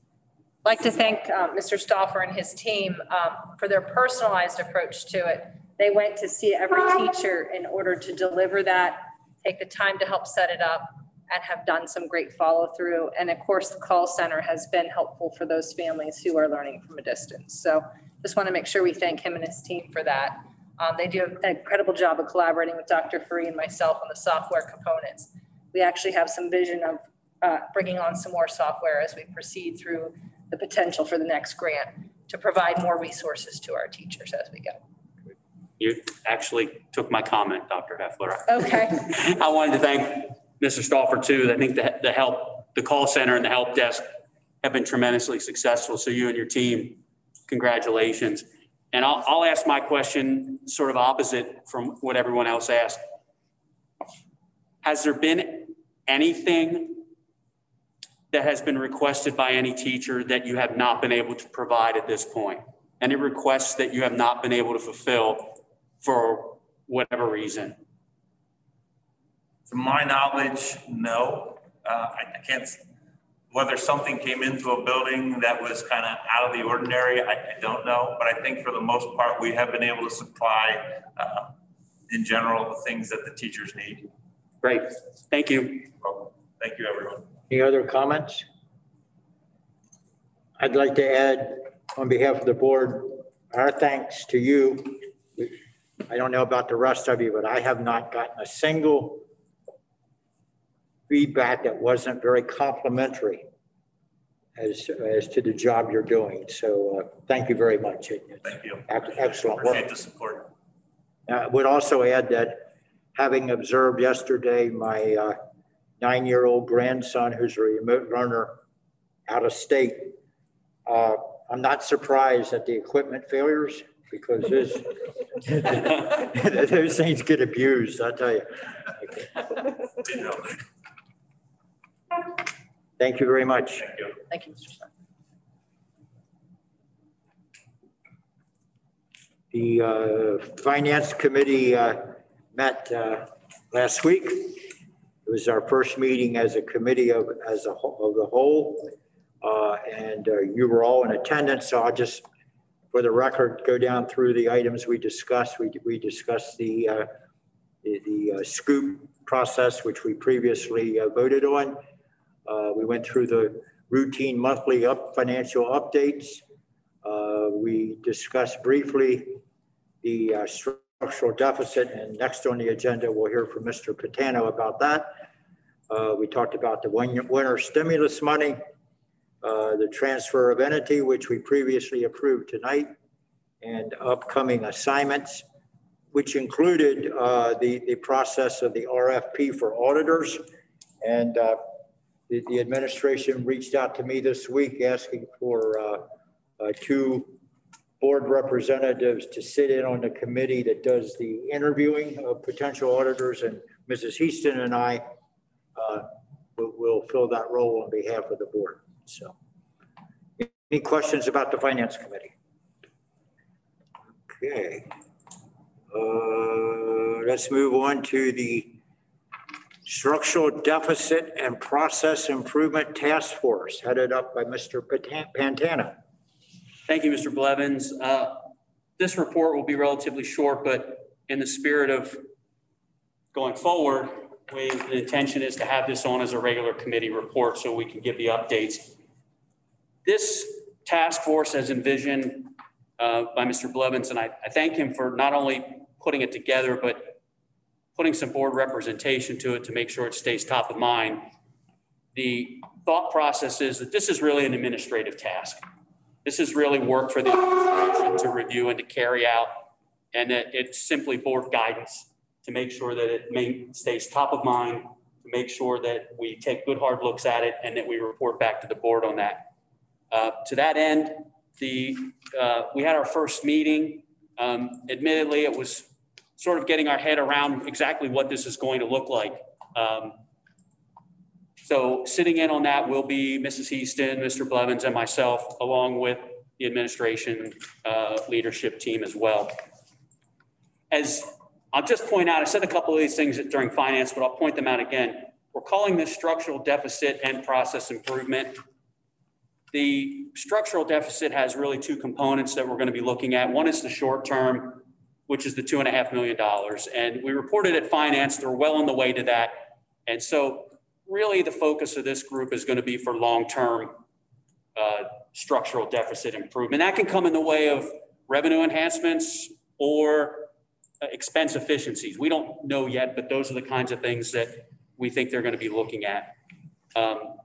I'd like to thank um, Mister Stauffer and his team um, for their personalized approach to it. They went to see every teacher in order to deliver that, take the time to help set it up, and have done some great follow through. And of course, the call center has been helpful for those families who are learning from a distance. So just want to make sure we thank him and his team for that. Um, they do an incredible job of collaborating with Doctor Faree and myself on the software components. We actually have some vision of uh, bringing on some more software as we proceed through the potential for the next grant to provide more resources to our teachers as we go. You actually took my comment, Doctor Heffler. Okay. I wanted to thank Mister Stauffer too. I think the, the help, the call center and the help desk have been tremendously successful. So you and your team, congratulations. And I'll, I'll ask my question sort of opposite from what everyone else asked. Has there been anything that has been requested by any teacher that you have not been able to provide at this point? Any requests that you have not been able to fulfill for whatever reason? To my knowledge, no. Uh, I, I can't, whether something came into a building that was kind of out of the ordinary, I, I don't know. But I think for the most part, we have been able to supply, uh, in general, the things that the teachers need. Great. Thank you. Thank you, everyone. Any other comments? I'd like to add, on behalf of the board, our thanks to you. I don't know about the rest of you, but I have not gotten a single feedback that wasn't very complimentary as, as to the job you're doing. So uh, thank you very much. Thank you. Excellent work. Appreciate the support. I would also add that having observed yesterday my uh, nine-year-old grandson who's a remote learner out of state, uh, I'm not surprised at the equipment failures because those, those things get abused, I tell you. Okay. Thank you very much. Thank you. Thank you, Mister Starr. The uh, Finance Committee uh, met uh, last week. It was our first meeting as a committee of, as a whole, of the whole. Uh, and uh, you were all in attendance, so I'll just, for the record, go down through the items we discussed. We, we discussed the, uh, the, the uh, scoop process, which we previously uh, voted on. Uh, we went through the routine monthly up financial updates. Uh, we discussed briefly the uh, structural deficit, and next on the agenda, we'll hear from Mister Patano about that. Uh, we talked about the winter stimulus money, uh, the transfer of entity, which we previously approved tonight, and upcoming assignments, which included uh, the, the process of the R F P for auditors. And uh, the, the administration reached out to me this week asking for uh, uh, two board representatives to sit in on the committee that does the interviewing of potential auditors, and Missus Houston and I uh, will, will fill that role on behalf of the board. So, any questions about the Finance Committee? Okay. Uh, let's move on to the Structural Deficit and Process Improvement Task Force, headed up by Mister Pantano. Thank you, Mister Blevins. Uh, this report will be relatively short, but in the spirit of going forward, we, the intention is to have this on as a regular committee report so we can give the updates. This task force as envisioned uh, by Mister Blevins, and I, I thank him for not only putting it together, but putting some board representation to it to make sure it stays top of mind. The thought process is that this is really an administrative task. This is really work for the administration to review and to carry out, and that it's simply board guidance to make sure that it may, stays top of mind, to make sure that we take good hard looks at it, and that we report back to the board on that. Uh, to that end, the uh, we had our first meeting. Um, admittedly, it was sort of getting our head around exactly what this is going to look like. Um, So sitting in on that will be Missus Easton, Mister Blevins, and myself, along with the administration uh, leadership team as well. As I'll just point out, I said a couple of these things during finance, but I'll point them out again. We're calling this structural deficit and process improvement. The structural deficit has really two components that we're going to be looking at. One is the short term, which is the two and a half million dollars. And we reported at finance, they're well on the way to that. And so really the focus of this group is going to be for long-term uh, structural deficit improvement. That can come in the way of revenue enhancements or uh, expense efficiencies. We don't know yet, but those are the kinds of things that we think they're going to be looking at. Um,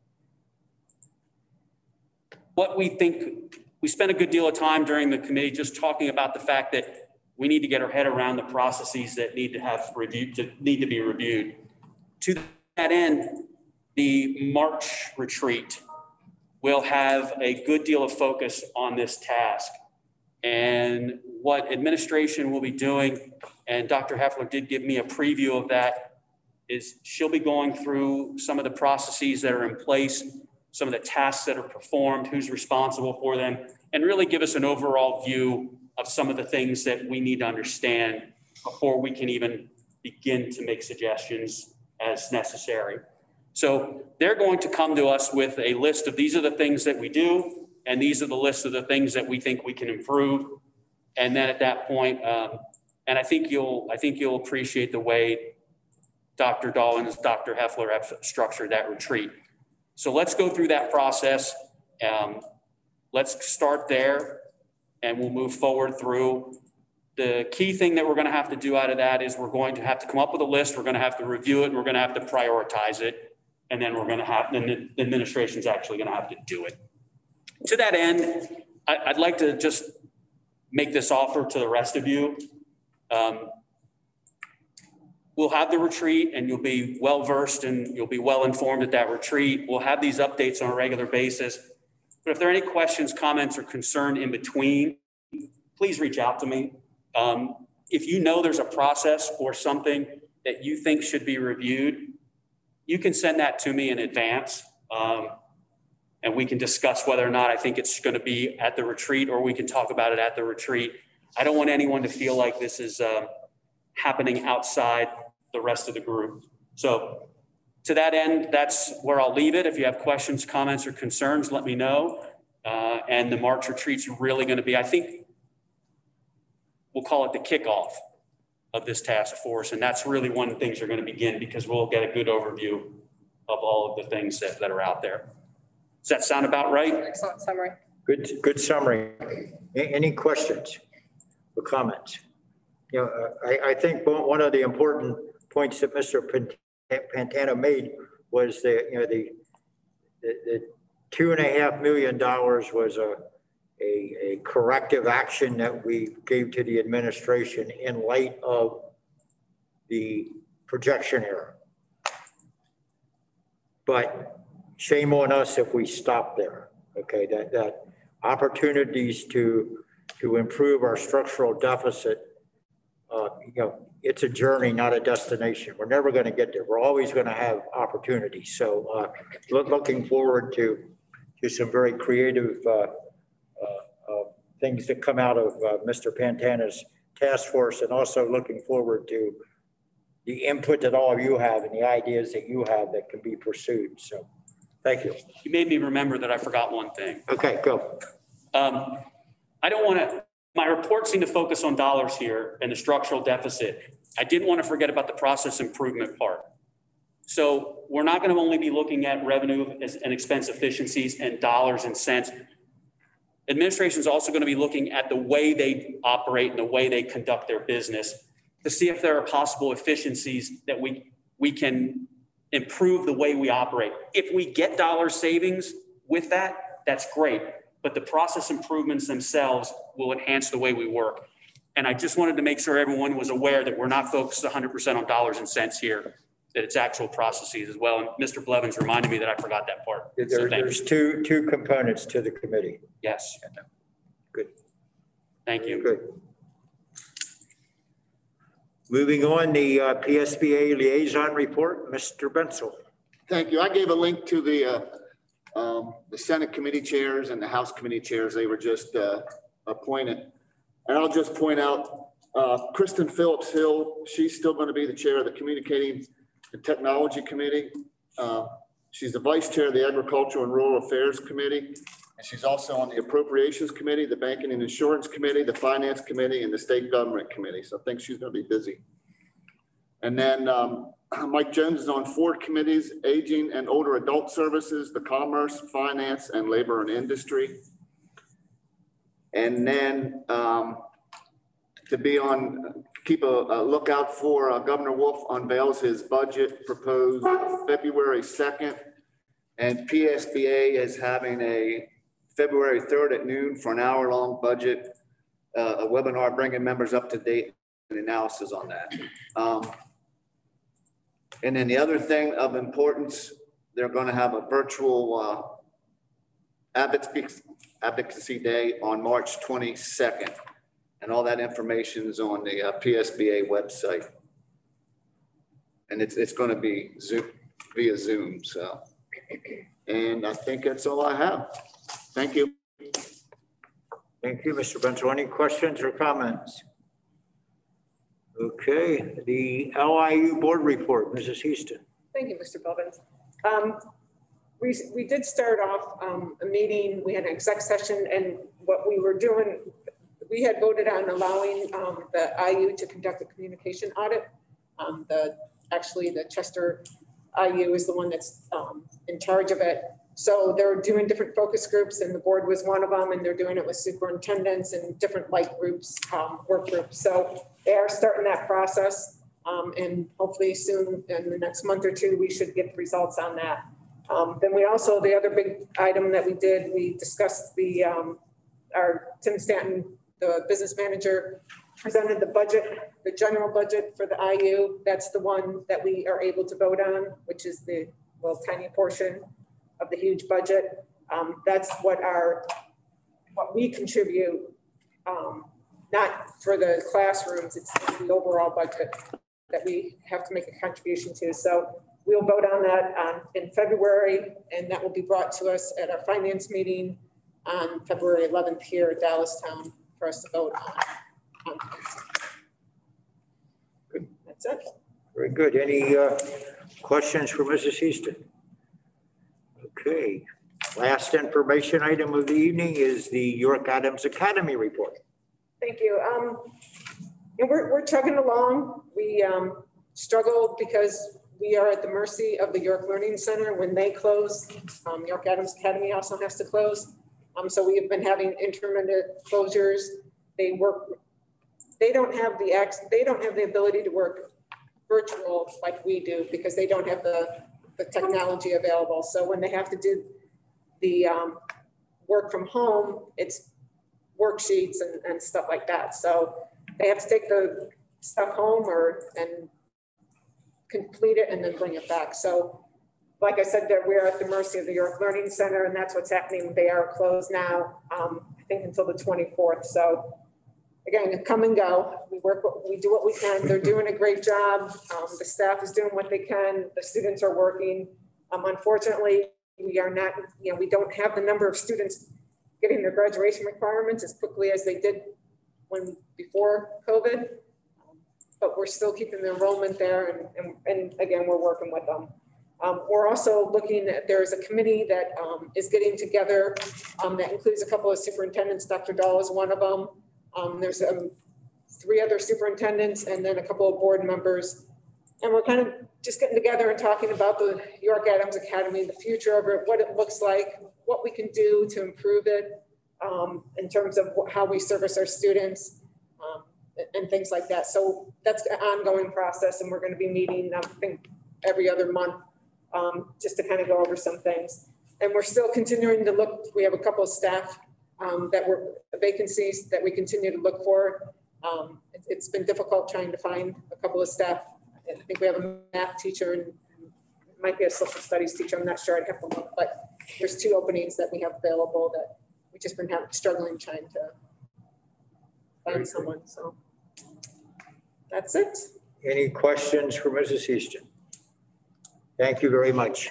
what we think, we spent a good deal of time during the committee just talking about the fact that we need to get our head around the processes that need to have reviewed, to need to be reviewed. To that end, the March retreat will have a good deal of focus on this task. And what administration will be doing, and Doctor Heffler did give me a preview of that, is she'll be going through some of the processes that are in place, some of the tasks that are performed, who's responsible for them, and really give us an overall view of some of the things that we need to understand before we can even begin to make suggestions as necessary. So they're going to come to us with a list of these are the things that we do, and these are the lists of the things that we think we can improve. And then at that point, um, and I think you'll, I think you'll appreciate the way Doctor Dollins, Doctor Heffler have structured that retreat. So let's go through that process. Um, let's start there, and we'll move forward through. The key thing that we're going to have to do out of that is we're going to have to come up with a list. We're going to have to review it, and we're going to have to prioritize it. And then we're going to have, then the administration's actually going to have to do it. To that end, I, I'd like to just make this offer to the rest of you. Um, we'll have the retreat, and you'll be well-versed and you'll be well-informed at that retreat. We'll have these updates on a regular basis. But if there are any questions, comments, or concern in between, please reach out to me. Um, if you know there's a process or something that you think should be reviewed, you can send that to me in advance, um, and we can discuss whether or not I think it's going to be at the retreat, or we can talk about it at the retreat. I don't want anyone to feel like this is uh, happening outside the rest of the group. So to that end, that's where I'll leave it. If you have questions, comments, or concerns, let me know. Uh, and the March retreat's really going to be, I think, we'll call it the kickoff of this task force. And that's really when things are going to begin, because we'll get a good overview of all of the things that, that are out there. Does that sound about right? Excellent summary. Good, good summary. A- Any questions or comments? You know, uh, I, I think one one of the important points that Mister Pantano made was that, you know, the, the, the two and a half million dollars was a, a, a corrective action that we gave to the administration in light of the projection error. But shame on us if we stop there. Okay, that, that opportunities to, to improve our structural deficit, uh, you know, it's a journey, not a destination. We're never going to get there. We're always going to have opportunities. So uh, look, looking forward to, to some very creative uh, uh, uh, things that come out of uh, Mister Pantana's task force, and also looking forward to the input that all of you have and the ideas that you have that can be pursued. So thank you. You made me remember that I forgot one thing. Okay, go. Um, I don't want to, my report seemed to focus on dollars here and the structural deficit. I didn't want to forget about the process improvement part. So we're not going to only be looking at revenue and expense efficiencies and dollars and cents. Administration is also going to be looking at the way they operate and the way they conduct their business to see if there are possible efficiencies that we, we can improve the way we operate. If we get dollar savings with that, that's great. But the process improvements themselves will enhance the way we work. And I just wanted to make sure everyone was aware that we're not focused one hundred percent on dollars and cents here, that it's actual processes as well. And Mister Blevins reminded me that I forgot that part. There, So thank there's you. two, two components to the committee. Yes. Good. Thank you. Good. Moving on, the uh, P S B A liaison report, Mister Bensel. Thank you. I gave a link to the, uh, um, the Senate committee chairs and the House committee chairs. They were just uh, appointed. And I'll just point out, uh, Kristen Phillips Hill, she's still going to be the chair of the Communicating and Technology Committee. Uh, she's the vice chair of the Agricultural and Rural Affairs Committee. And she's also on the Appropriations Committee, the Banking and Insurance Committee, the Finance Committee, and the State Government Committee. So I think she's going to be busy. And then um, Mike Jones is on four committees: Aging and Older Adult Services, the Commerce, Finance, and Labor and Industry. And then um, to be on, keep a, a lookout for uh, Governor Wolf unveils his budget proposed February second. And P S B A is having a February third at noon for an hour-long budget, uh, a webinar bringing members up to date and analysis on that. Um, and then the other thing of importance, they're going to have a virtual uh, advocacy, advocacy day on March twenty-second. And all that information is on the uh, P S B A website. And it's, it's going to be Zoom, via Zoom. So, and I think that's all I have. Thank you. Thank you, Mister Bensel. Any questions or comments? Okay, the L I U board report, Missus Easton. Thank you, Mister Blevins. Um, we, we did start off um, a meeting. We had an exec session, and what we were doing, we had voted on allowing um, the I U to conduct a communication audit. Um, the actually, the Chester I U is the one that's um, in charge of it. So they're doing different focus groups, and the board was one of them, and they're doing it with superintendents and different like groups, um, work groups. So they are starting that process, um, and hopefully soon in the next month or two, we should get the results on that. Um, then we also, the other big item that we did, we discussed the, um, our Tim Stanton, the business manager, presented the budget, the general budget for the I U. That's the one that we are able to vote on, which is the, well, tiny portion of the huge budget. Um, that's what our, what we contribute, um, not for the classrooms, it's the overall budget that we have to make a contribution to. So we'll vote on that um, in February, and that will be brought to us at our finance meeting on February eleventh here at Dallastown for us to vote on. on. Good. That's it. Very good. Any uh, questions for Missus Easton? Okay. Last information item of the evening is the York Adams Academy report. Thank you. Um, and we're, we're chugging along. We um, struggle because we are at the mercy of the York Learning Center. When they close, um, York Adams Academy also has to close. Um, so we have been having intermittent closures. They work, they don't have the ex, they don't have the ability to work virtual like we do because they don't have the, the technology available. So when they have to do the um, work from home, it's worksheets and, and stuff like that. So they have to take the stuff home or and complete it and then bring it back. So like I said, that we're at the mercy of the York Learning Center, and that's what's happening. They are closed now, um, I think until the twenty-fourth. So again, come and go. We work, we do what we can. They're doing a great job. Um, the staff is doing what they can. The students are working. Um, unfortunately, we are not, you know, we don't have the number of students getting their graduation requirements as quickly as they did when before COVID, um, but we're still keeping the enrollment there. And, and, and again, we're working with them. Um, we're also looking at, there's a committee that um, is getting together um, that includes a couple of superintendents. Doctor Dahl is one of them. Um, there's um, three other superintendents and then a couple of board members. And we're kind of just getting together and talking about the York Adams Academy, the future of it, what it looks like, what we can do to improve it um, in terms of how we service our students um, and things like that. So that's an ongoing process, and we're going to be meeting, I think, every other month um, just to kind of go over some things. And we're still continuing to look. We have a couple of staff um, that were vacancies that we continue to look for. Um, it, it's been difficult trying to find a couple of staff. I think we have a math teacher and might be a social studies teacher. I'm not sure. I'd have to look, but there's two openings that we have available that we just been having struggling trying to find someone. So that's it. Any questions for Missus Easton? Thank you very much.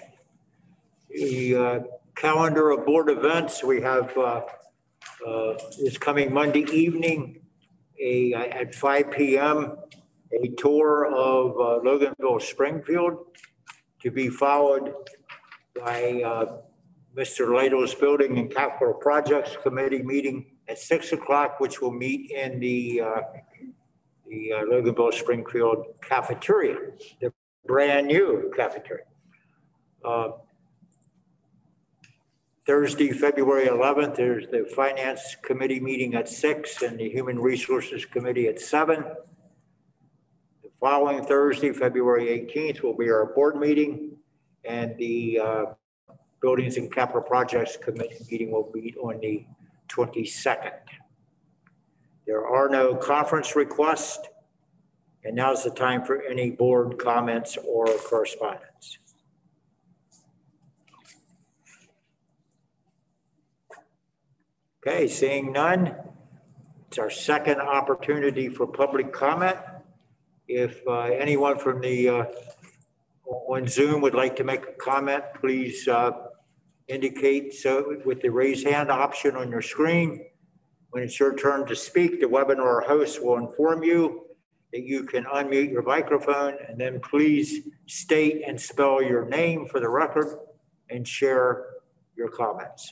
The uh, calendar of board events we have uh, uh, this coming Monday evening a, at five P M a tour of uh, Loganville Springfield, to be followed by uh, Mister Lado's Building and Capital Projects Committee meeting at six o'clock, which will meet in the uh, the uh, Loganville Springfield cafeteria, the brand new cafeteria. Uh, Thursday, February eleventh, there's the Finance Committee meeting at six and the Human Resources Committee at seven. The following Thursday, February eighteenth, will be our board meeting, and the uh, Buildings and Capital Projects Committee meeting will be on the twenty-second. There are no conference requests, and now's the time for any board comments or correspondence. Okay, seeing none, it's our second opportunity for public comment. If uh, anyone from the uh, on Zoom would like to make a comment, please uh, indicate so with the raise hand option on your screen. When it's your turn to speak, the webinar host will inform you that you can unmute your microphone, and then please state and spell your name for the record and share your comments.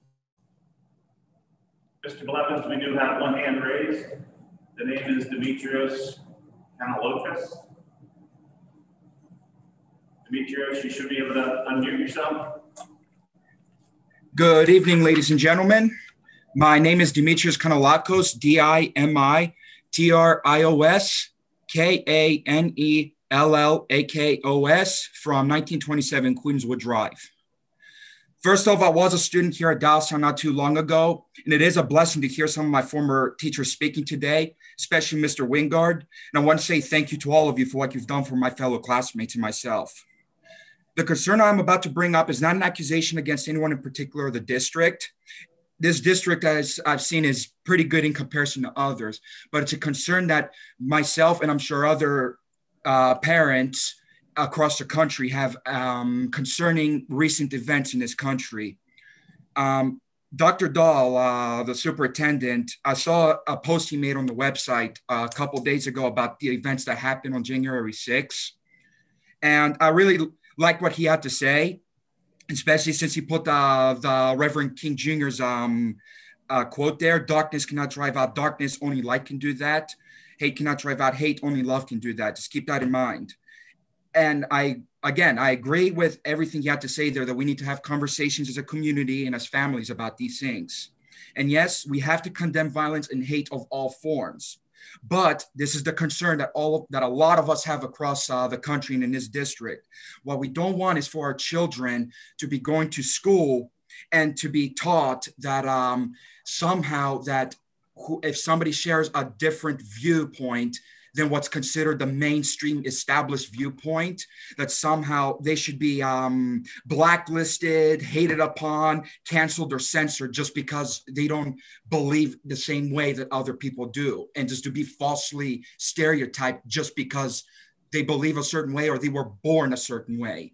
Mister Blevins, we do have one hand raised. The name is Demetrios Kanalokas. Demetrios, you should be able to unmute yourself. Good evening, ladies and gentlemen. My name is Demetrios Kanalakos, D I M I T R I O S K A N E L L A K O S from nineteen twenty-seven Queenswood Drive. First off, I was a student here at Dawson not too long ago, and it is a blessing to hear some of my former teachers speaking today, especially Mister Wingard. And I want to say thank you to all of you for what you've done for my fellow classmates and myself. The concern I'm about to bring up is not an accusation against anyone in particular, the district. This district, as I've seen, is pretty good in comparison to others, but it's a concern that myself and I'm sure other uh, parents across the country have um, concerning recent events in this country. Um, Doctor Dahl, uh, the superintendent, I saw a post he made on the website uh, a couple of days ago about the events that happened on January sixth. And I really liked what he had to say, especially since he put the, the Reverend King Junior's um, uh, quote there, darkness cannot drive out darkness, only light can do that. Hate cannot drive out hate, only love can do that. Just keep that in mind. And I, again, I agree with everything you had to say there, that we need to have conversations as a community and as families about these things. And yes, we have to condemn violence and hate of all forms. But this is the concern that all that a lot of us have across uh, the country and in this district. What we don't want is for our children to be going to school and to be taught that um, somehow that who, if somebody shares a different viewpoint than what's considered the mainstream established viewpoint, that somehow they should be um, blacklisted, hated upon, canceled or censored just because they don't believe the same way that other people do, and just to be falsely stereotyped just because they believe a certain way or they were born a certain way.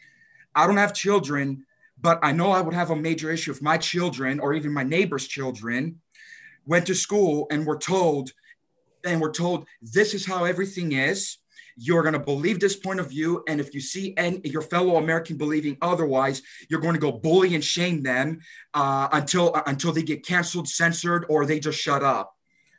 I don't have children, but I know I would have a major issue if my children or even my neighbor's children went to school and were told and we're told this is how everything is. You're going to believe this point of view. And if you see any, your fellow American believing otherwise, you're going to go bully and shame them uh, until, uh, until they get canceled, censored, or they just shut up.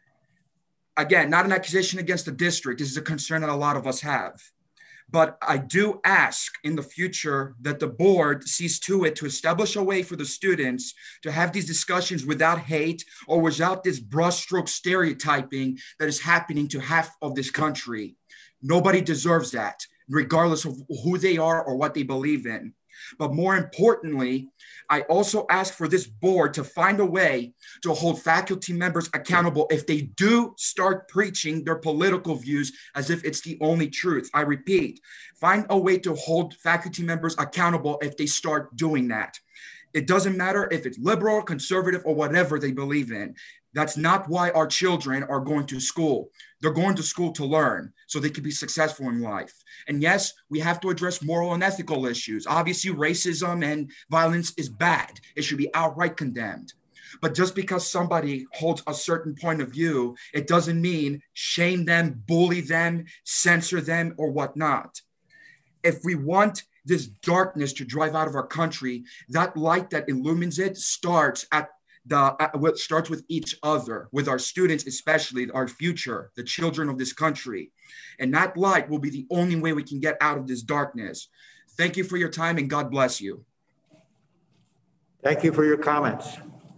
Again, not an accusation against the district. This is a concern that a lot of us have. But I do ask in the future that the board sees to it to establish a way for the students to have these discussions without hate or without this brushstroke stereotyping that is happening to half of this country. Nobody deserves that, regardless of who they are or what they believe in. But more importantly, I also ask for this board to find a way to hold faculty members accountable if they do start preaching their political views as if it's the only truth. I repeat, find a way to hold faculty members accountable if they start doing that. It doesn't matter if it's liberal, conservative, or whatever they believe in. That's not why our children are going to school. They're going to school to learn so they can be successful in life. And yes, we have to address moral and ethical issues. Obviously, racism and violence is bad. It should be outright condemned. But just because somebody holds a certain point of view, it doesn't mean shame them, bully them, censor them, or whatnot. If we want this darkness to drive out of our country, that light that illumines it starts at the, at what starts with each other, with our students, especially our future, the children of this country. And that light will be the only way we can get out of this darkness. Thank you for your time and God bless you. Thank you for your comments.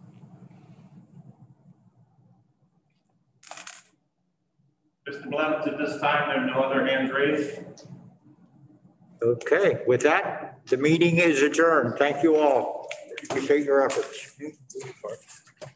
Mister Blevins, at this time, there are no other hands raised. Okay, with that, the meeting is adjourned. Thank you all. Appreciate your efforts.